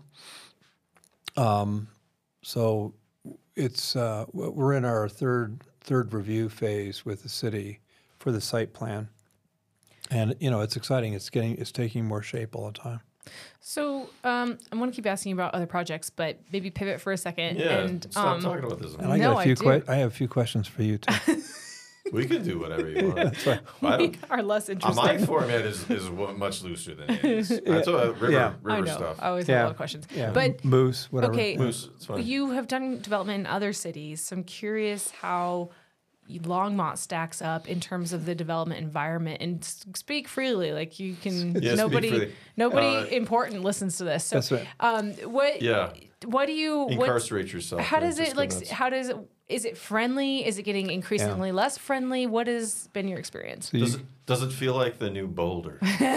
Um, so it's uh, w- we're in our third third review phase with the city for the site plan, and you know it's exciting. It's getting it's taking more shape all the time. So um, I'm going to keep asking you about other projects, but maybe pivot for a second. Yeah, and stop um, talking about this. And I No, got I a few do. que- I have a few questions for you too. We can do whatever you want. That's right. I we don't, are less uh, interesting. my format is, is wa- much looser than it is. That's what river, Yeah. river I know. stuff. I always have a Yeah. lot of questions. Yeah, But moose, whatever. okay, Moose, it's fine. you have done development in other cities, so I'm curious how Longmont stacks up in terms of the development environment. And s- speak freely, like you can. Yeah, speak nobody, freely. nobody Uh, important listens to this. So, That's right. um, what? Yeah. What do you? What, Incarcerate yourself. how man, does just it go like? nuts. How does it? Is it friendly? Is it getting increasingly less friendly? What has been your experience? So you- Does it, does it feel like the new Boulder?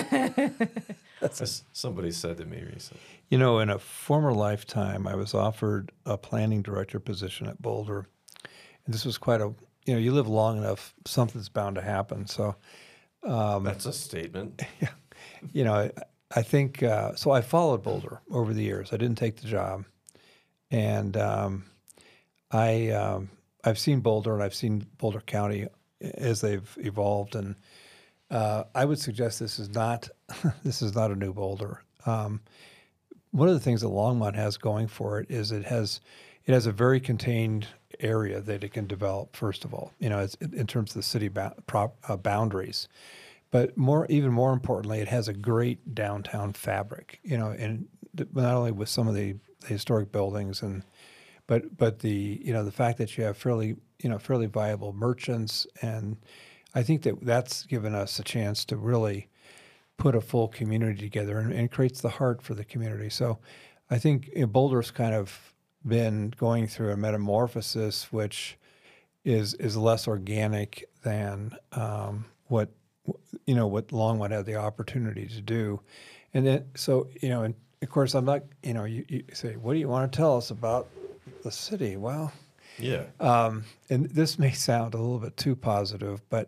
As somebody said to me recently. You know, in a former lifetime, I was offered a planning director position at Boulder. And this was quite a, you know, you live long enough, something's bound to happen. So, Um, That's a statement. you know, I, I think, uh, so I followed Boulder over the years. I didn't take the job. And um, I um, I've seen Boulder and I've seen Boulder County as they've evolved, and uh, I would suggest this is not this is not a new Boulder. Um, one of the things that Longmont has going for it is it has it has a very contained area that it can develop. First of all, you know, it's in terms of the city ba- prop, uh, boundaries, but more even more importantly, it has a great downtown fabric. You know, and not only with some of the, the historic buildings and but but the you know the fact that you have fairly you know fairly viable merchants, and I think that that's given us a chance to really put a full community together and, and creates the heart for the community. So I think you know, Boulder's kind of been going through a metamorphosis, which is is less organic than um, what you know what Longmont had the opportunity to do, and then so you know and of course I'm not you know you, you say, what do you want to tell us about the city? Well, Yeah. um, and this may sound a little bit too positive, but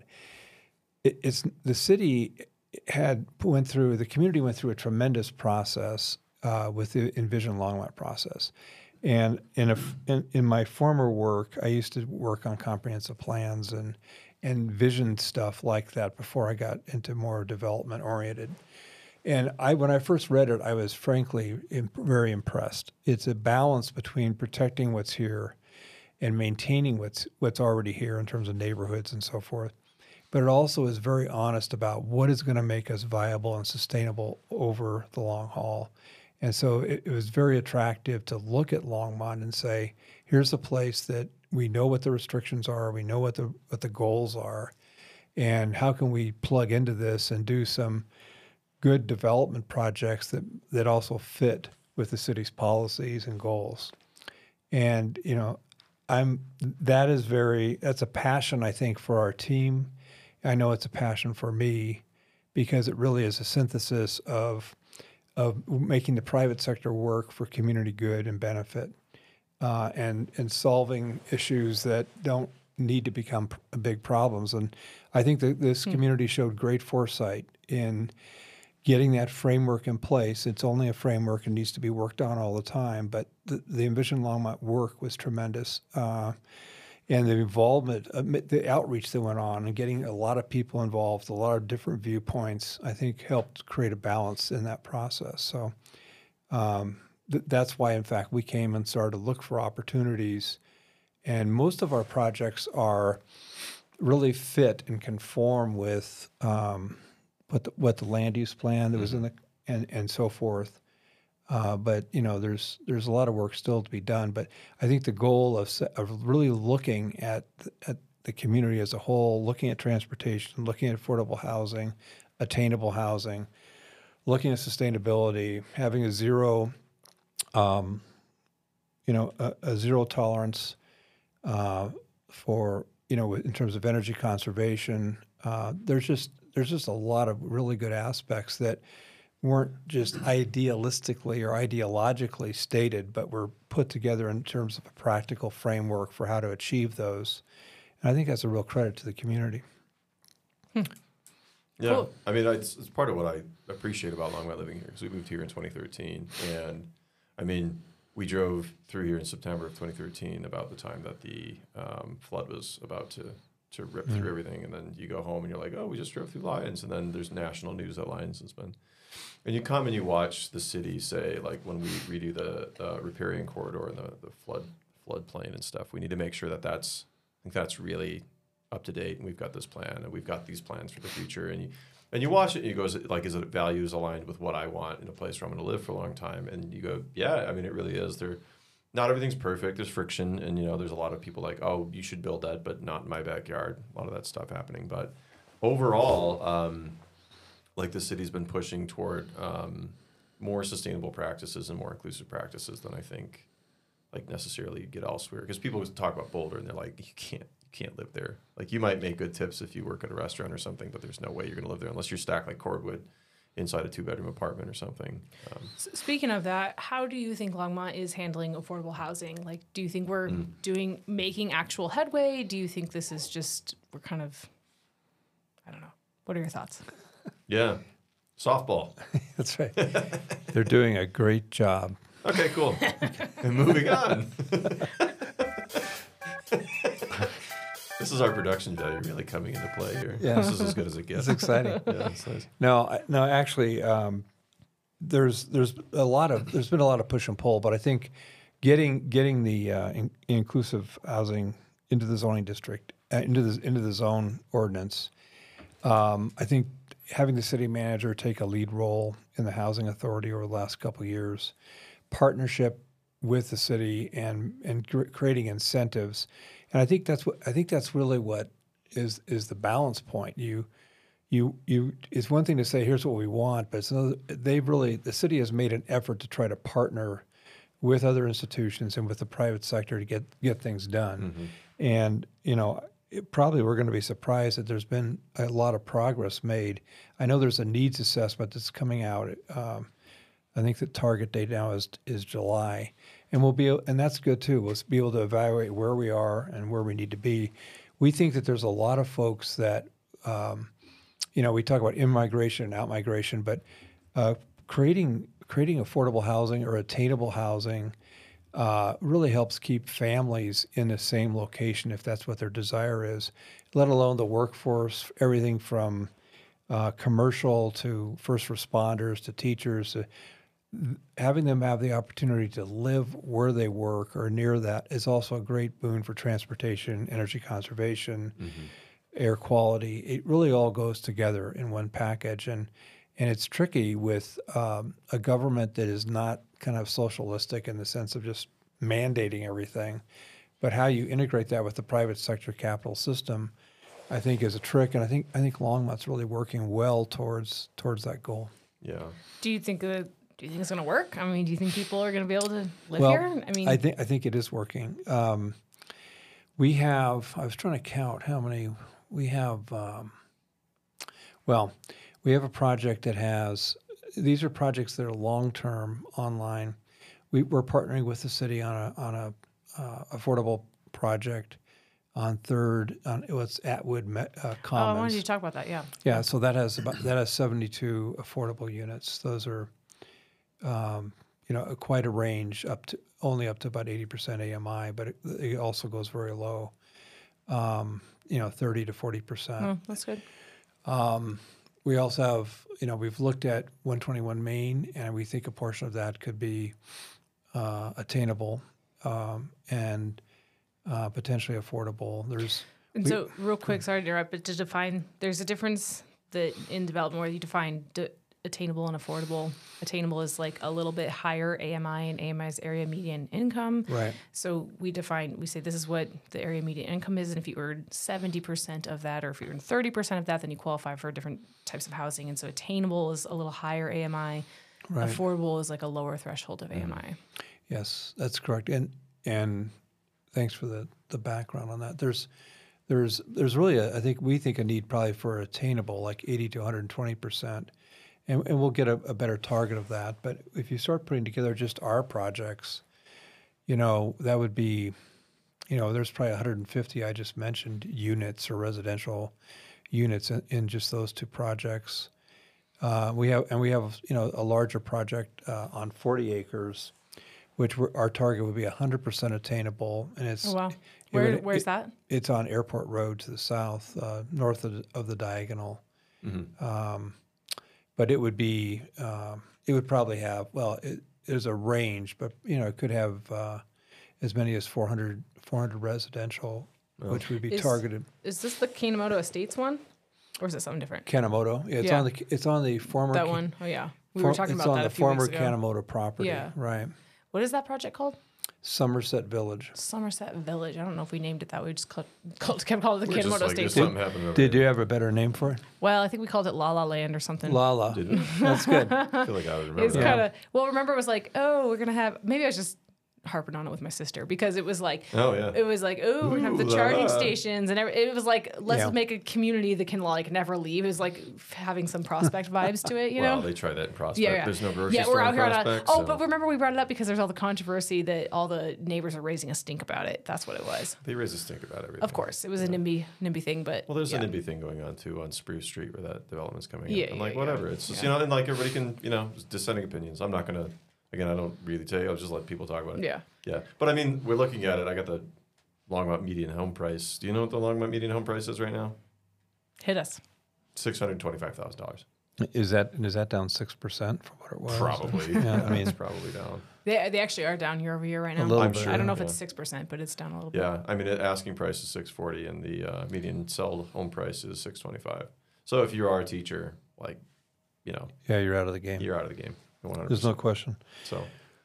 it, it's the city had went through the community went through a tremendous process uh, with the Envision Longmont process. And in, a, in in my former work, I used to work on comprehensive plans and and vision stuff like that before I got into more development oriented. And I, when I first read it, I was frankly im- very impressed. It's a balance between protecting what's here and maintaining what's what's already here in terms of neighborhoods and so forth. But it also is very honest about what is going to make us viable and sustainable over the long haul. And so it, it was very attractive to look at Longmont and say, here's a place that we know what the restrictions are, we know what the what the goals are, and how can we plug into this and do some good development projects that, that also fit with the city's policies and goals. And, you know, I'm that is very that's a passion, I think, for our team. I know it's a passion for me because it really is a synthesis of of making the private sector work for community good and benefit, uh, and and solving issues that don't need to become p- big problems. And I think that this hmm. community showed great foresight in getting that framework in place. It's only a framework and needs to be worked on all the time, but the, the Envision Longmont work was tremendous. Uh, and the involvement, uh, the outreach that went on and getting a lot of people involved, a lot of different viewpoints, I think helped create a balance in that process. So um, th- that's why, in fact, we came and started to look for opportunities. And most of our projects are really fit and conform with um, what the, what the land use plan that was in the and, and so forth. Uh, but you know, there's there's a lot of work still to be done. But I think the goal of of really looking at at the community as a whole, looking at transportation, looking at affordable housing, attainable housing, looking at sustainability, having a zero, um, you know, a, a zero tolerance uh, for you know in terms of energy conservation. Uh, there's just there's just a lot of really good aspects that weren't just idealistically or ideologically stated, but were put together in terms of a practical framework for how to achieve those. And I think that's a real credit to the community. Hmm. Yeah, Cool. I mean, it's, it's part of what I appreciate about Longmont living here, because we moved here in twenty thirteen, and I mean, we drove through here in September of twenty thirteen, about the time that the um, flood was about to to rip mm-hmm. through everything, and then you go home and you're like, oh, we just drove through Lyons, and then there's national news that Lyons has been. And you come and you watch the city, say, like when we redo the uh, riparian corridor and the, the flood floodplain and stuff, we need to make sure that that's, I think that's really up to date, and we've got this plan, and we've got these plans for the future. And you and you watch it, and you go, is it, like, is it values aligned with what I want in a place where I'm going to live for a long time? And you go, yeah, I mean, it really is. There, not everything's perfect. There's friction, and, you know, there's a lot of people like, oh, you should build that, but not in my backyard. A lot of that stuff happening. But overall, um, like the city's been pushing toward um, more sustainable practices and more inclusive practices than I think like necessarily get elsewhere. Because people talk about Boulder and they're like, you can't you can't live there. Like you might make good tips if you work at a restaurant or something, but there's no way you're going to live there unless you're stacked like cordwood inside a two bedroom apartment or something. Um, Speaking of that, how do you think Longmont is handling affordable housing? Like, do you think we're mm. doing making actual headway? Do you think this is just we're kind of I don't know. What are your thoughts? Yeah. Softball. That's right. They're doing a great job. Okay, cool. And moving on. This is our production value really coming into play here. Yeah. This is as good as it gets. It's exciting. Yeah, it's nice. No, I- no, actually, um, there's there's a lot of there's been a lot of push and pull, but I think getting getting the uh, in, inclusive housing into the zoning district, uh, into the into the zone ordinance, um, I think having the city manager take a lead role in the housing authority over the last couple of years, partnership with the city and and cr- creating incentives, and I think that's what I think that's really what is is the balance point. You. You, you. It's one thing to say, "Here's what we want," but it's another, they've really, the city has made an effort to try to partner with other institutions and with the private sector to get get things done. Mm-hmm. And you know, it, probably we're going to be surprised that there's been a lot of progress made. I know there's a needs assessment that's coming out. Um, I think the target date now is is July, and we'll be, and that's good too. We'll be able to evaluate where we are and where we need to be. We think that there's a lot of folks that. Um, You know, we talk about in-migration and out-migration, but uh, creating creating affordable housing or attainable housing uh, really helps keep families in the same location if that's what their desire is, let alone the workforce, everything from uh, commercial to first responders to teachers. To having them have the opportunity to live where they work or near that is also a great boon for transportation, energy conservation, mm-hmm. air quality. It really all goes together in one package, and and it's tricky with um, a government that is not kind of socialistic in the sense of just mandating everything, but how you integrate that with the private sector capital system, I think, is a trick, and I think I think Longmont's really working well towards towards that goal. Yeah. Do you think that? Do you think it's going to work? I mean, do you think people are going to be able to live well, here? I mean, I think I think it is working. Um, we have. I was trying to count how many. We have, um, well, we have a project that has, these are projects that are long-term online. We, we're partnering with the city on a on a uh, affordable project on Third, on what's Atwood uh, Commons. oh, I wanted you to talk about that. Yeah. Yeah, so that has about that has seventy-two affordable units. Those are, um, you know, quite a range, up to only up to about eighty percent A M I, but it, it also goes very low. Um, you know, thirty to forty percent. Oh, that's good. Um, we also have, you know, we've looked at one twenty-one Main, and we think a portion of that could be uh, attainable um, and uh, potentially affordable. There's And we, so, real quick, sorry to interrupt, but to define, there's a difference that in development where you define d- attainable and affordable. Attainable is like a little bit higher A M I, and A M I is area median income. Right. So we define, we say this is what the area median income is, and if you earn seventy percent of that, or if you earn thirty percent of that, then you qualify for different types of housing. And so attainable is a little higher A M I. Right. Affordable is like a lower threshold of A M I. Yes, that's correct. And and thanks for the, the background on that. There's there's there's really a, I think we think a need probably for attainable, like eighty to one hundred twenty percent. And, and we'll get a, a better target of that. But if you start putting together just our projects, you know, that would be, you know, there's probably one hundred fifty I just mentioned units or residential units in, in just those two projects. Uh, we have, and we have, you know, a larger project uh, on forty acres, which we're, our target would be one hundred percent attainable. And it's, oh, wow. Where, would, where's it, that? It's on Airport Road to the south, uh, north of the, of the diagonal. Mm-hmm. Um, But it would be, um, it would probably have, well, it, there's a range, but, you know, it could have uh, as many as four hundred, four hundred residential, oh. which would be is, targeted. Is this the Kanemoto Estates one? Or is it something different? Kanemoto. Yeah, it's, yeah. On the, it's on the former. That one? Oh, yeah. We for, were talking about that a few weeks ago. It's on the former Kanemoto property. Yeah. Right. What is that project called? Somerset Village. Somerset Village. I don't know if we named it that. We just called, called, kept calling it the Kanemoto like, Estates. Did, did you have a better name for it? Well, I think we called it La La Land or something. La La. Did we? That's good. I feel like I would remember It's that. kind of, well, remember it was like, oh, we're going to have, maybe I was just harping on it with my sister because it was like, oh yeah, it was like, oh, we're gonna have the Ooh, charging la, la. stations and every, it was like, let's Yeah. make a community that can like never leave. It was like having some Prospect vibes to it, you well, know? they try that in Prospect. Yeah, yeah. There's no grocery yeah, store we're out in here on Prospect. a, oh, so. but remember we brought it up because there's all the controversy that all the neighbors are raising a stink about it. That's what it was. They raise a stink about everything. Of course, it was a NIMBY NIMBY thing, but Well, there's yeah. a NIMBY thing going on too on Spruce Street where that development's coming Yeah, in. I'm yeah, like, yeah. whatever. It's just, Yeah. you know, and like everybody can, you know, dissenting opinions. I'm not gonna, again, I don't really tell you. I'll just let people talk about it. Yeah. Yeah. But I mean, we're looking at it. I got the Longmont median home price. Do you know what the Longmont median home price is right now? Hit us. six hundred twenty-five thousand dollars. Is that is that down six percent from what it was? Probably. Yeah, I mean, it's probably down. They, they actually are down year over year right now. A little I'm bit. sure. I don't know if yeah. it's six percent, but it's down a little bit. Yeah, I mean, the asking price is six forty, and the uh, median sell home price is six twenty-five. So if you are a teacher, like, you know, yeah, you're out of the game. you're out of the game. one hundred percent. There's no question. So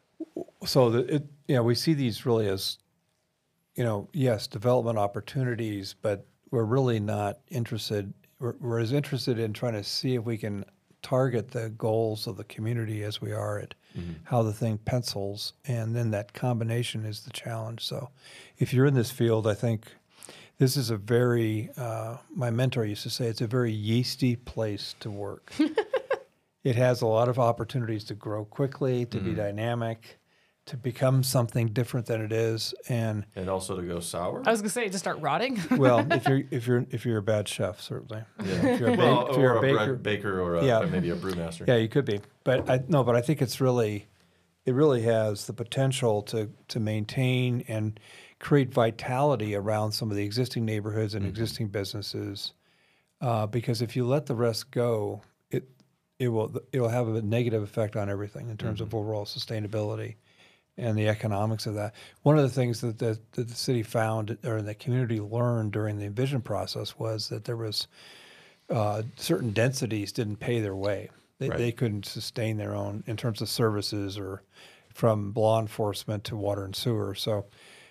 So the, it, yeah, we see these really as, you know, yes, development opportunities, but we're really not interested. We're, we're as interested in trying to see if we can target the goals of the community as we are at mm-hmm. how the thing pencils, and then that combination is the challenge. So, if you're in this field, I think this is a very. Uh, my mentor used to say it's a very yeasty place to work. It has a lot of opportunities to grow quickly, to Mm-hmm. be dynamic, to become something different than it is, and and also to go sour. I was gonna say to start rotting. well, if you're if you're if you're a bad chef, certainly. Yeah. If you're a, Well, ba- if you're or a a baker, bread baker or a, Yeah. or maybe a brewmaster. yeah, you could be. But I no, but I think it's really, it really has the potential to to maintain and create vitality around some of the existing neighborhoods and Mhm. existing businesses, uh, because if you let the rest go, it it will it'll have a negative effect on everything in terms of overall sustainability and the economics of that. One of the things that the, that the city found, or the community learned during the envision process, was that there was uh, certain densities didn't pay their way. They, Right. they couldn't sustain their own in terms of services, or from law enforcement to water and sewer. So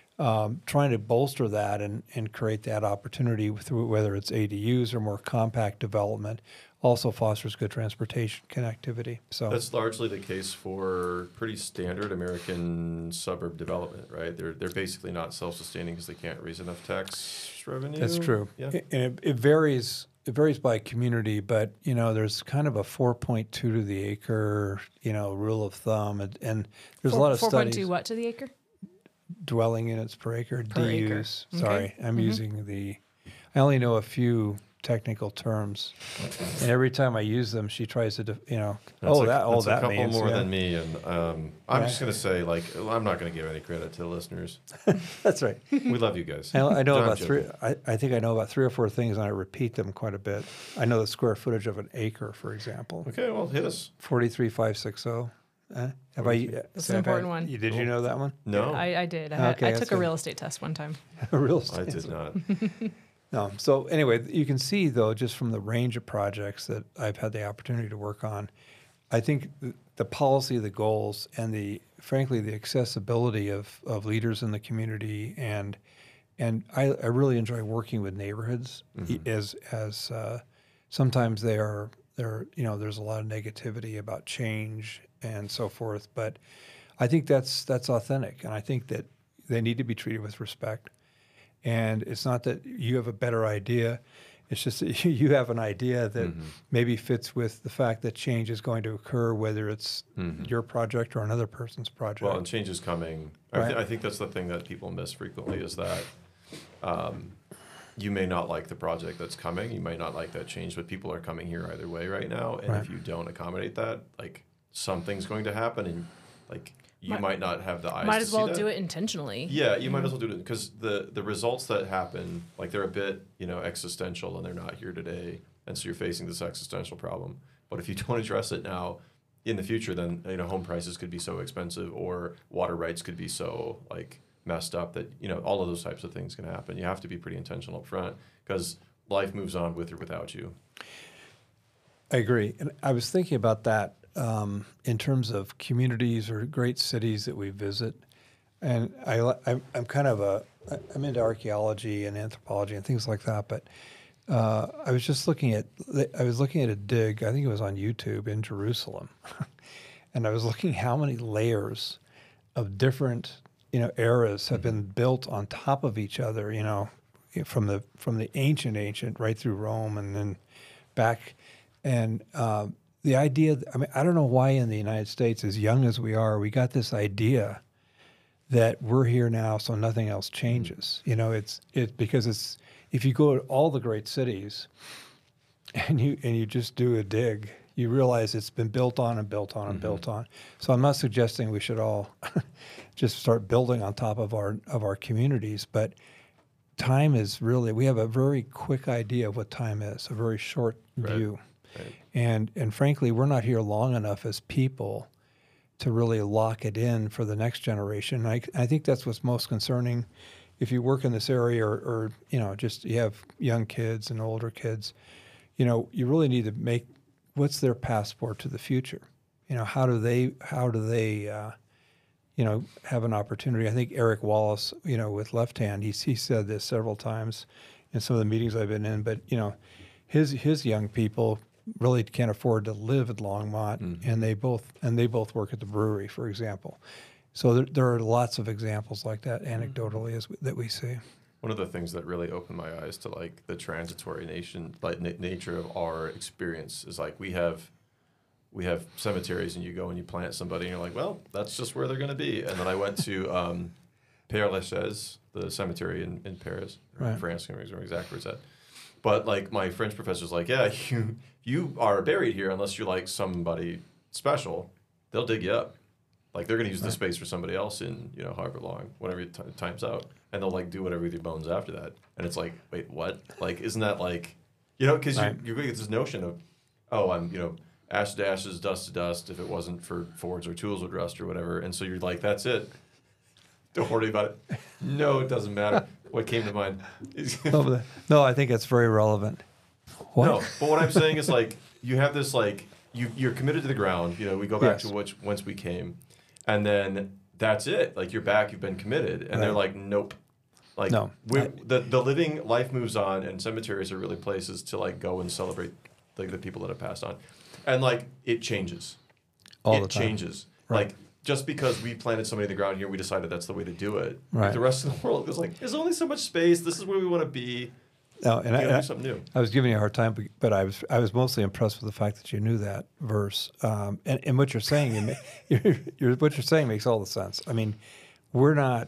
um, trying to bolster that and, and create that opportunity through whether it's A D Us or more compact development also fosters good transportation connectivity. So That's largely the case for pretty standard American suburb development, right? They're they're basically not self-sustaining because they can't raise enough tax revenue. that's true. Yeah. A- And it, it varies. It varies by community, but you know, there's kind of a four point two to the acre, you know, rule of thumb, and, and there's a lot of four point studies. two what to the acre? Dwelling units per acre, Per acre. D Us. Okay. Sorry, I'm using the. I only know a few technical terms, and every time I use them, she tries to, def- you know, That's oh a, that, oh that's that a couple means more yeah. than me, and um, I'm Yeah. just gonna say, like, I'm not gonna give any credit to the listeners. That's right. We love you guys. I, I know I'm about joking. three. I, I think I know about three or four things, and I repeat them quite a bit. I know the square footage of an acre, for example, Okay, well, hit us. forty-three thousand five hundred sixty. Uh, have I? That's have an important I- one. You, did Cool. you know that one? No, I, I, I did. I, had, Okay, I that's took a good. real estate test one time. Real estate. did not. No. So anyway, you can see though, just from the range of projects that I've had the opportunity to work on, I think th- the policy, the goals, and the frankly the accessibility of, of leaders in the community, and and I, I really enjoy working with neighborhoods Mhm. as as uh, sometimes they are there you know there's a lot of negativity about change and so forth, but I think that's that's authentic, and I think that they need to be treated with respect. And it's not that you have a better idea. It's just that you have an idea that Mhm. maybe fits with the fact that change is going to occur, whether it's Mhm. your project or another person's project. Well, and change is coming. I, Right. th- I think that's the thing that people miss frequently is that um, you may not like the project that's coming. You might not like that change, but people are coming here either way right now. And Right. if you don't accommodate that, like something's going to happen, and like you Might- might not have the eyes. Might to as see well that. do it intentionally. Yeah, you might as well do it because the the results that happen, like they're a bit, you know, existential, and they're not here today, and so you're facing this existential problem. But if you don't address it now, in the future, then you know home prices could be so expensive, or water rights could be so like messed up that you know all of those types of things can happen. You have to be pretty intentional up front because life moves on with or without you. I agree. And I was thinking about that um, in terms of communities or great cities that we visit. And I, li- I'm, I'm kind of a, I'm into archaeology and anthropology and things like that. But uh, I was just looking at, I was looking at a dig, I think it was on YouTube in Jerusalem. And I was looking how many layers of different, you know, eras have been built on top of each other, you know, from the, from the ancient, ancient right through Rome and then back. And uh, the idea, I mean, I don't know why in the United States, as young as we are, we got this idea that we're here now, so nothing else changes. You know, it's it because it's if you go to all the great cities, and you and you just do a dig, you realize it's been built on and built on and Mhm. built on. So I'm not suggesting we should all just start building on top of our of our communities, but time is really, we have a very quick idea of what time is, a very short Right. view. Right. And and frankly, we're not here long enough as people to really lock it in for the next generation. I, I think that's what's most concerning. If you work in this area, or, or you know, just you have young kids and older kids, you know, you really need to make what's their passport to the future. You know, how do they how do they uh, you know, have an opportunity? I think Eric Wallace, you know, with Left Hand, he he said this several times in some of the meetings I've been in. But you know, his his young people really can't afford to live at Longmont, Mm-hmm. and they both and they both work at the brewery, for example. So there, there are lots of examples like that anecdotally as we, that we see. One of the things that really opened my eyes to like the transitory nation, like na- nature of our experience is like we have, we have cemeteries, and you go and you plant somebody, and you're like, well, that's just where they're going to be. And then I went to um, Père Lachaise, the cemetery in, in Paris, or in Right. France, I can't remember exactly where it's at. But like my French professor's like, yeah, you you are buried here unless you're like somebody special, they'll dig you up. Like they're going to use the space for somebody else in, you know, however long, whenever t- time's out. And they'll like do whatever with your bones after that. And it's like, wait, what? Like, isn't that like, you know, because Right. you, you get this notion of, oh, I'm, you know, ash to ashes, dust to dust. If it wasn't for Fords or tools would rust or whatever. And so you're like, that's it. Don't worry about it. No, it doesn't matter. What came to mind is no, but- no, I think it's very relevant. What? no, but what I'm saying is like you have this like you you're committed to the ground. You know, we go back Yes. to which whence we came, and then that's it. Like you're back, you've been committed, and they're Right. like, nope. Like No. we're, I- the the living life moves on, and cemeteries are really places to like go and celebrate like the people that have passed on, and like it changes. All it the time. changes. Right. Like just because we planted somebody in the ground here, we decided that's the way to do it. Like, Right. the rest of the world goes like, there's only so much space. This is where we want to be. No, and We I, gotta I, do something new. I was giving you a hard time, but- but I was I was mostly impressed with the fact that you knew that verse. Um, and, and what you're saying, you ma- you're, you're, what you're saying makes all the sense. I mean, we're not.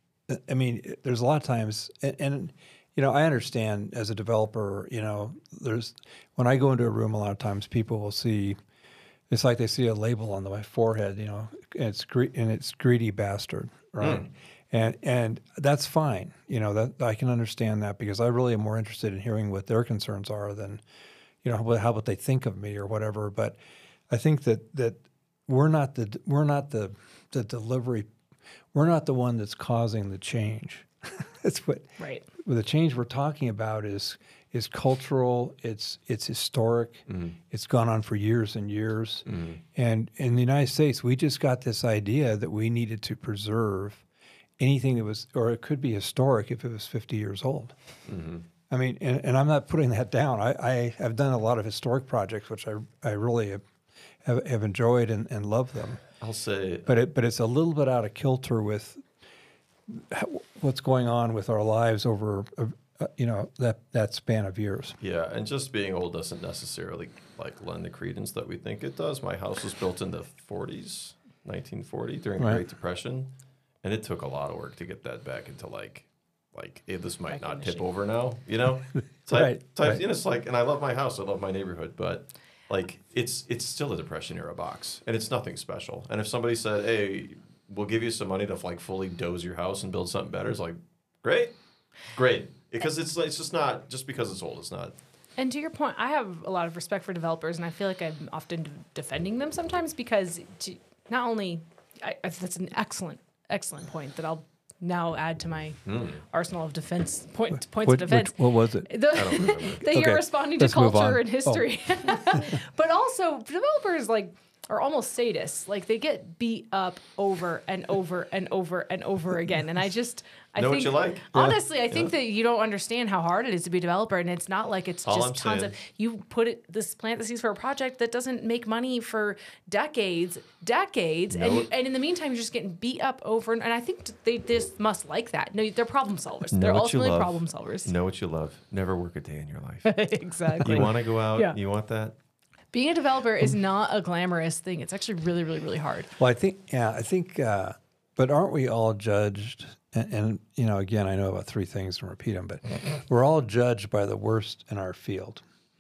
I mean, there's a lot of times, and, and you know, I understand as a developer. You know, there's when I go into a room, a lot of times people will see. It's like they see a label on my forehead, you know, and it's gre- and it's greedy bastard, right? Mm. And and that's fine, you know, that I can understand that because I really am more interested in hearing what their concerns are than, you know, how, how what they think of me or whatever. But I think that that we're not the we're not the the delivery, we're not the one that's causing the change. That's what Right. the change we're talking about is is cultural. It's it's historic. Mm-hmm. It's gone on for years and years. And in the United States, we just got this idea that we needed to preserve anything that was, or it could be historic if it was fifty years old. Mm-hmm. I mean, and, and I'm not putting that down. I, I have done a lot of historic projects, which I I really have, have, have enjoyed and, and love them. I'll say, But it but it's a little bit out of kilter with how, what's going on with our lives over uh, uh, you know that that span of years. yeah, and just being old doesn't necessarily like lend the credence that we think it does. My house was built in the forties, nineteen forty, during the Right. Great Depression, and it took a lot of work to get that back into like, like hey, this might not tip Recognition. over now, you know? Type, Right, type, right. You know, it's like, and I love my house, I love my neighborhood, but like it's it's still a Depression era box, and it's nothing special. And if somebody said, hey, we'll give you some money to like fully doze your house and build something better, it's like, great, great, because it's it's just not just because it's old, it's not. And to your point, I have a lot of respect for developers, and I feel like I'm often d- defending them sometimes because to, not only I, I, that's an excellent, excellent point that I'll now add to my arsenal of defense point, points Which, of defense. which, what was it? The, don't remember. that Okay, you're responding to let's move culture on. and history, but also developers like are almost sadists. Like they get beat up over and over and over and over again, and I just I Know what think you like. honestly, I think that you don't understand how hard it is to be a developer, and it's not like it's All just I'm tons saying- of you put it this plant the seeds for a project that doesn't make money for decades, decades, and Know you, it. and in the meantime you're just getting beat up over and, and I think they just must like that. No, they're problem solvers. Know they're what you ultimately love. problem solvers. Know what you love. Never work a day in your life. Exactly. You want to go out? Yeah. You want that? Being a developer is not a glamorous thing. It's actually really, really, really hard. Well, I think, yeah, I think, uh, but aren't we all judged? And, and, you know, again, I know about three things and repeat them, but we're all judged by the worst in our field.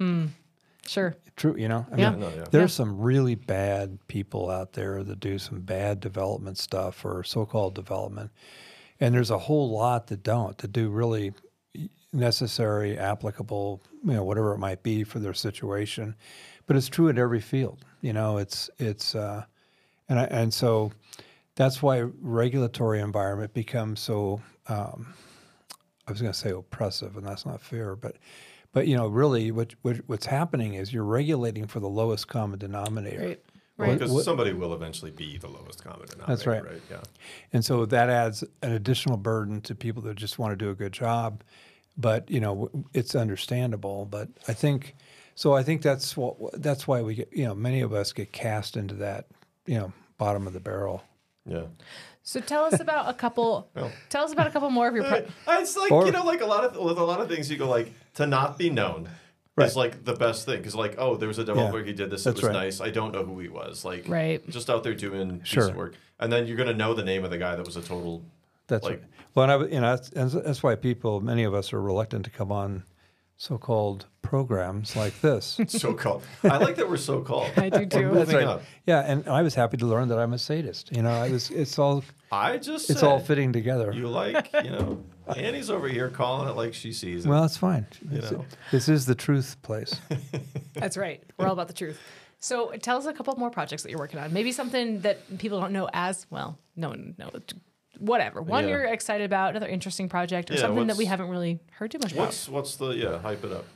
Sure. True, you know? I Yeah. mean, No, yeah. there's Yeah. some really bad people out there that do some bad development stuff or so-called development. And there's a whole lot that don't, that do really, necessary, applicable, you know, whatever it might be for their situation. But it's true in every field. You know, it's it's uh, and I, and so that's why regulatory environment becomes so. Um, I was going to say oppressive, and that's not fair, but. But, you know, really what, what what's happening is you're regulating for the lowest common denominator. Right. Well, Right. because What- somebody will eventually be the lowest common denominator. That's right. Right. Yeah. And so that adds an additional burden to people that just want to do a good job. But, you know, w- it's understandable. But I think, so I think that's what, that's why we get, you know, many of us get cast into that, you know, bottom of the barrel. Yeah. So tell us about a couple. Well. Tell us about a couple more of your. Pro- It's like Or- you know, like a lot of with a lot of things, you go like to not be known Right. is like the best thing because like oh, there was a developer Yeah. he did this, That's it was right. nice. I don't know who he was, like Right. just out there doing Sure. decent work, and then you're gonna know the name of the guy that was a total. That's Like- right. Well, and I, you know, that's, and that's why people, many of us are reluctant to come on so-called programs like this. So-called. I like that we're so-called. I do We're too. moving That's right. up. Yeah, and I was happy to learn that I'm a sadist. You know, I was. It's all. I just It's said, all fitting together. You like, you know, Annie's over here calling it like she sees it. Well, it's fine. You It's- know. This is the truth place. That's right. We're all about the truth. So tell us a couple more projects that you're working on. Maybe something that people don't know as well. No one knows. Whatever. One Yeah. you're excited about, another interesting project, or Yeah, something that we what's- haven't really heard too much about. what's what's the yeah? Hype it up.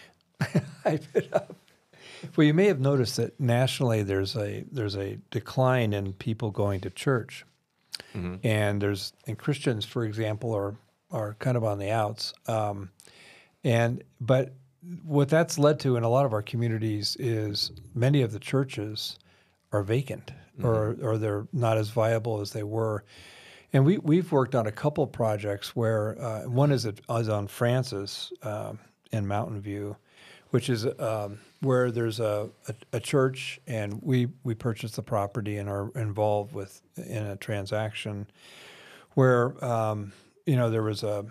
Hype it up. Well, you may have noticed that nationally there's a there's a decline in people going to church, Mm-hmm. and there's and Christians, for example, are are kind of on the outs. Um, and but what that's led to in a lot of our communities is many of the churches are vacant or or they're not as viable as they were. And we we've worked on a couple projects where uh, one is, at, is on Francis um in Mountain View, which is um, where there's a, a, a church, and we we purchased the property and are involved with in a transaction where um, you know there was a.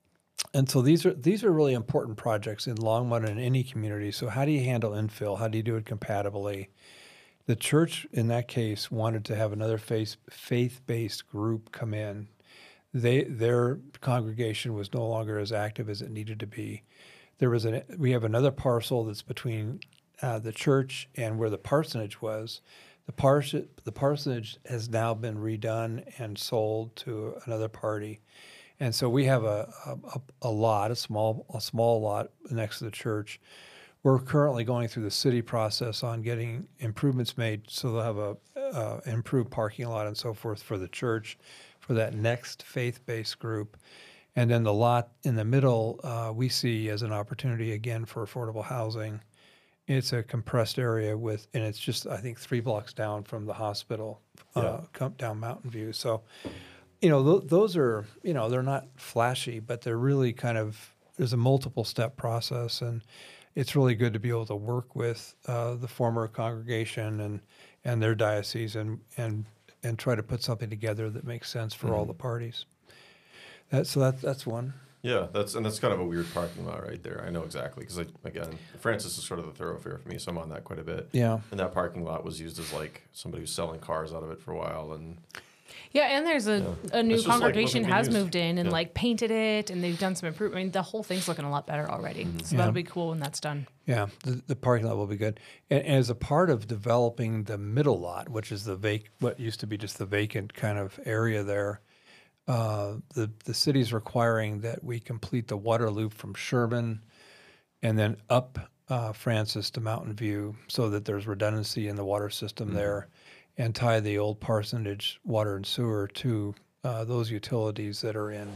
And so these are these are really important projects in Longmont and in any community. So how do you handle infill? How do you do it compatibly? The church in that case wanted to have another faith faith-based group come in. They their congregation was no longer as active as it needed to be. There was an we have another parcel that's between uh, the church and where the parsonage was. The pars the parsonage has now been redone and sold to another party. And so we have a, a, a lot, a small a small lot next to the church. We're currently going through the city process on getting improvements made, so they'll have a uh, improved parking lot and so forth for the church, for that next faith-based group. And then the lot in the middle, uh, we see as an opportunity again for affordable housing. It's a compressed area with, and it's just I think three blocks down from the hospital, uh, Yeah. come down Mountain View. So. You know, th- those are, you know, they're not flashy, but they're really kind of, there's a multiple step process. And it's really good to be able to work with uh, the former congregation and, and their diocese and, and, and try to put something together that makes sense for all the parties. That, so that, that's one. Yeah, that's and that's kind of a weird parking lot right there. I know exactly because again, Francis is sort of the thoroughfare for me, so I'm on that quite a bit. Yeah. And that parking lot was used as like somebody who's selling cars out of it for a while, and Yeah, and there's a, Yeah. a new It's just, like, congregation wasn't being has used. moved in and Yeah. like painted it, and they've done some improvement. I mean, the whole thing's looking a lot better already. Mm-hmm. So Yeah. that'll be cool when that's done. Yeah, the, the parking lot will be good. And, and as a part of developing the middle lot, which is the vac, what used to be just the vacant kind of area there, uh, the the city's requiring that we complete the water loop from Sherman, and then up uh, Francis to Mountain View, so that there's redundancy in the water system there, and tie the old parsonage water and sewer to uh, those utilities that are in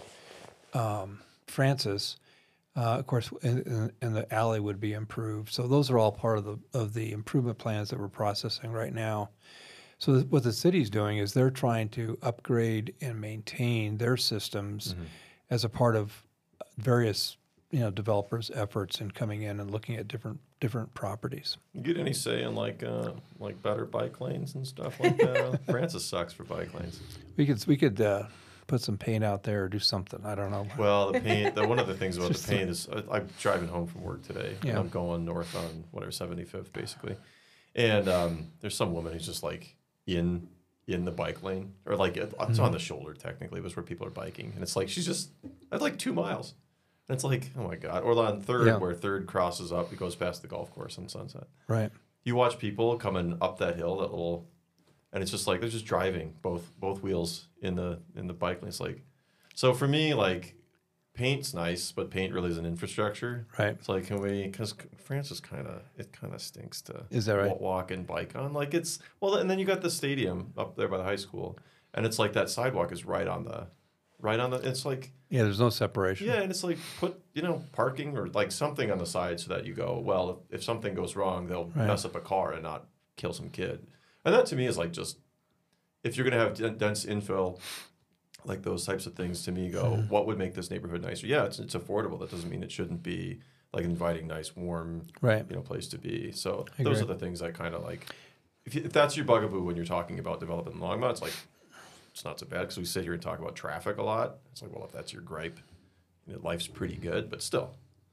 um, Francis. Uh, of course, and, and the alley would be improved. So those are all part of the of the improvement plans that we're processing right now. So th- what the city's doing is they're trying to upgrade and maintain their systems as a part of various you know developers' efforts in coming in and looking at different different properties. you get any say in like uh, like better bike lanes and stuff like that? Francis sucks for bike lanes. We could we could uh, put some paint out there or do something. I don't know. Well, the paint. The, one of the things about Just the paint is I, I'm driving home from work today, and Yeah. I'm going north on whatever seventy-fifth basically, and um, there's some woman who's just like in in the bike lane or like it, it's on the shoulder technically, was where people are biking, and it's like she's just that's like two miles. And it's like, oh my God. Or on Third, Yeah. where Third crosses up, it goes past the golf course on Sunset. Right. You watch people coming up that hill, that little, and it's just like they're just driving both both wheels in the in the bike lane. It's like, so for me, like, paint's nice, but paint really is an infrastructure. Right. It's like, can we? Because France is kind of it kind of stinks to Is that right? wa- walk and bike on. Like it's well, and then you got the stadium up there by the high school, and it's like that sidewalk is right on the, right on the. It's like. Yeah, there's no separation. Yeah, and it's like put, you know, parking or like something on the side so that you go, well, if, if something goes wrong, they'll Right. mess up a car and not kill some kid. And that to me is like just, if you're going to have d- dense infill, like those types of things to me go, Mm-hmm. what would make this neighborhood nicer? Yeah, it's, it's affordable. That doesn't mean it shouldn't be like an inviting, nice, warm, Right. you know, place to be. So I those agree. are the things I kind of like. If, you, if that's your bugaboo when you're talking about development in Longmont, it's like, it's not so bad because we sit here and talk about traffic a lot. It's like, well, if that's your gripe, you know, life's pretty good, but still.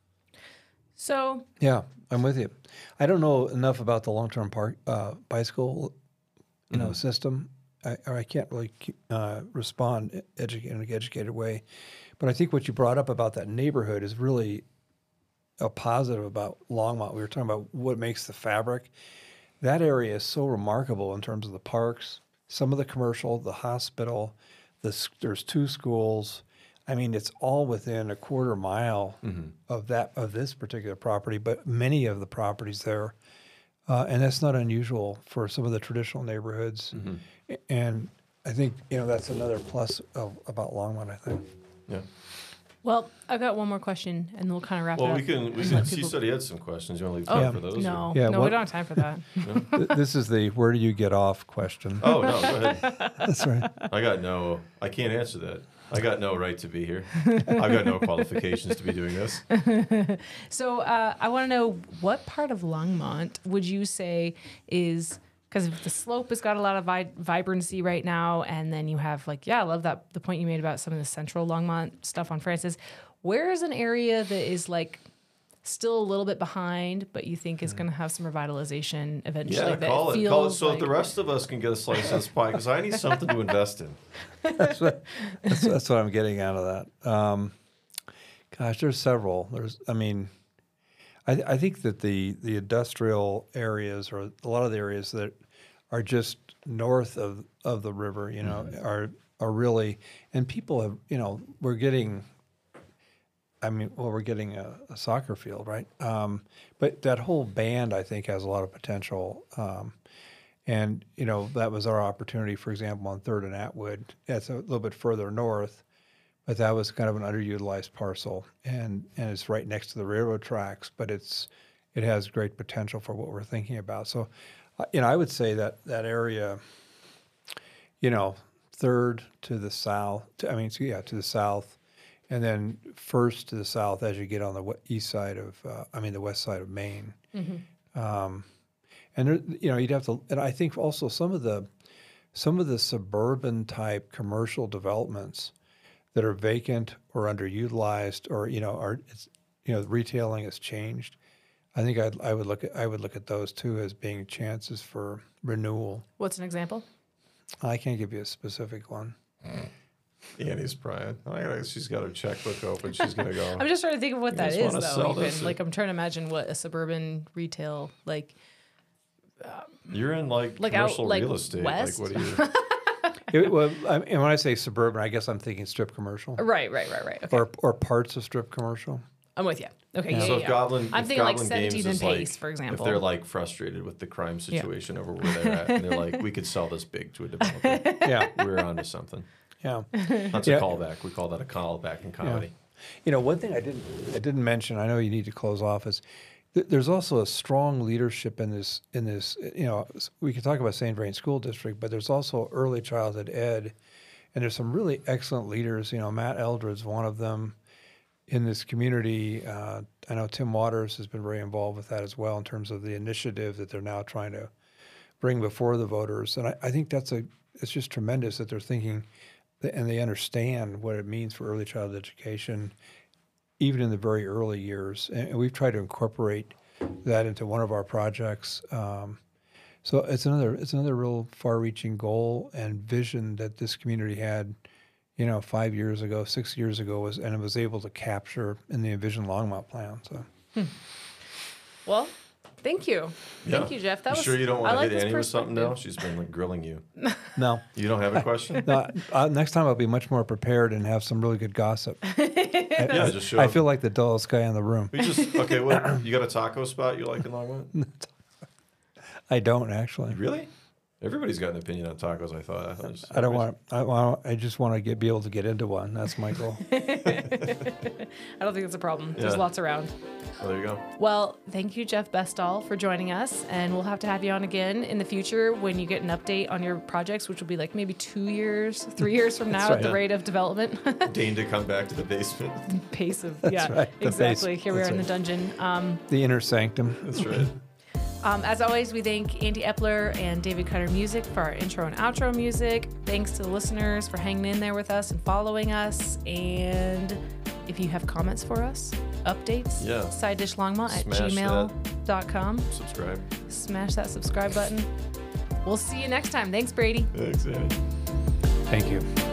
So Yeah, I'm with you. I don't know enough about the long-term park uh, bicycle, you know, system, I, or I can't really uh, respond edu- in an educated way. But I think what you brought up about that neighborhood is really a positive about Longmont. We were talking about what makes the fabric. That area is so remarkable in terms of the parks, some of the commercial, the hospital. The, s- there's two schools. I mean, it's all within a quarter mile of that of this particular property, but many of the properties there, uh, and that's not unusual for some of the traditional neighborhoods. A- And I think you know that's another plus of, about Longmont. I think. Yeah. well, I've got one more question, and we'll kind of wrap it Well, up. we can. We and can. let He people- said he had some questions. You want to leave Oh time for those? no, Yeah, no, what- we don't have time for that. Th- this is the where do you get off question. Or? Oh no, go ahead. That's right. I got no. I can't answer that. I got no right to be here. I've got no qualifications to be doing this. So uh, I want to know, what part of Longmont would you say is, because the slope has got a lot of vi- vibrancy right now, and then you have like, yeah, I love that the point you made about some of the central Longmont stuff on Francis. Where is an area that is like still a little bit behind, but you think is going to have some revitalization eventually? Yeah, that call it. feels Call it so like, that the rest of us can get a slice of this pie because I need something to invest in. That's what, that's, that's what I'm getting out of that. Um, gosh, there's several. There's, I mean, I, I think that the the industrial areas, or a lot of the areas that are just north of, of the river, you know, are are really, and people have, you know, we're getting. I mean, well, we're getting a, a soccer field, right? Um, but that whole band, I think, has a lot of potential. Um, and, you know, that was our opportunity, for example, on Third and Atwood. It's a little bit further north, but that was kind of an underutilized parcel. And, and it's right next to the railroad tracks, but it's it has great potential for what we're thinking about. So, uh, you know, I would say that that area, you know, Third to the south, to, I mean, so yeah, to the south, and then First to the south as you get on the we- east side of, uh, I mean, the west side of Maine. Um, and there, you know, you'd have to, and I think also some of the, some of the suburban type commercial developments that are vacant or underutilized, or you know, are it's, you know, retailing has changed. I think I'd, I would look at I would look at those too as being chances for renewal. What's an example? I can't give you a specific one. Annie's Brian. I gotta, she's got her checkbook open. She's gonna go. I'm just trying to think of what You that just is, wanna though. sell Even. this or- Like, I'm trying to imagine what a suburban retail like. You're in like, Like out, commercial like, real estate. west? Like what are you? It, well, I, and when I say suburban, I guess I'm thinking strip commercial Right, right, right, right. Okay, or or parts of strip commercial. I'm with you. Okay, yeah, So yeah, if yeah. Goblin, I'm if thinking like Goblin seventeenth Games and is Pace, like, for example. if they're like frustrated with the crime Yeah. situation over where they're at, and they're like, we could sell this big to a developer. Yeah, We're onto something. yeah. That's Yeah. a callback. We call that a callback in comedy. You know, one thing I didn't I didn't mention. I know you need to close off is th- there's also a strong leadership in this in this. You know, s- we can talk about Saint Vrain School District, but there's also early childhood ed, and there's some really excellent leaders. You know, Matt Eldred's one of them in this community. Uh, I know Tim Waters has been very involved with that as well in terms of the initiative that they're now trying to bring before the voters. And I, I think that's a it's just tremendous that they're thinking th- and they understand what it means for early childhood education, even in the very early years. And, and we've tried to incorporate that into one of our projects. Um, so it's another it's another real far-reaching goal and vision that this community had, you know, five years ago, six years ago, was and it was able to capture in the Envision Longmont plan. So, Well, thank you. Yeah. Thank you, Jeff. That You was sure you don't I want to like hit this Annie with something now? perspective. She's been like grilling you. no, You don't have a question? no uh, next time I'll be much more prepared and have some really good gossip. I, Yeah, I- just show I up. feel like the dullest guy in the room. We just okay. What you got a taco spot you like in Longmont? I don't actually. Really? Everybody's got an opinion on tacos. I thought. I, thought it was- I don't want. I want. I just want to get be able to get into one. That's my goal. I don't think it's a problem. There's Yeah. lots around. Oh, there you go. Well, thank you, Jeff Bestall, for joining us. And we'll have to have you on again in the future when you get an update on your projects, which will be like maybe two years, three years from now That's at right. the Yeah. rate of development. Deign to come back to the basement. Pace of, That's yeah, right, the exactly. pace. Here we are That's in the right. dungeon. Um, The inner sanctum. That's right. Um, as always, we thank Andy Epler and David Cutter Music for our intro and outro music. Thanks to the listeners for hanging in there with us and following us. And if you have comments for us, updates, Yeah. side dish longmont at Smash gmail dot com. Subscribe. Smash that subscribe button. We'll see you next time. Thanks, Brady. Thanks, Annie. Thank you.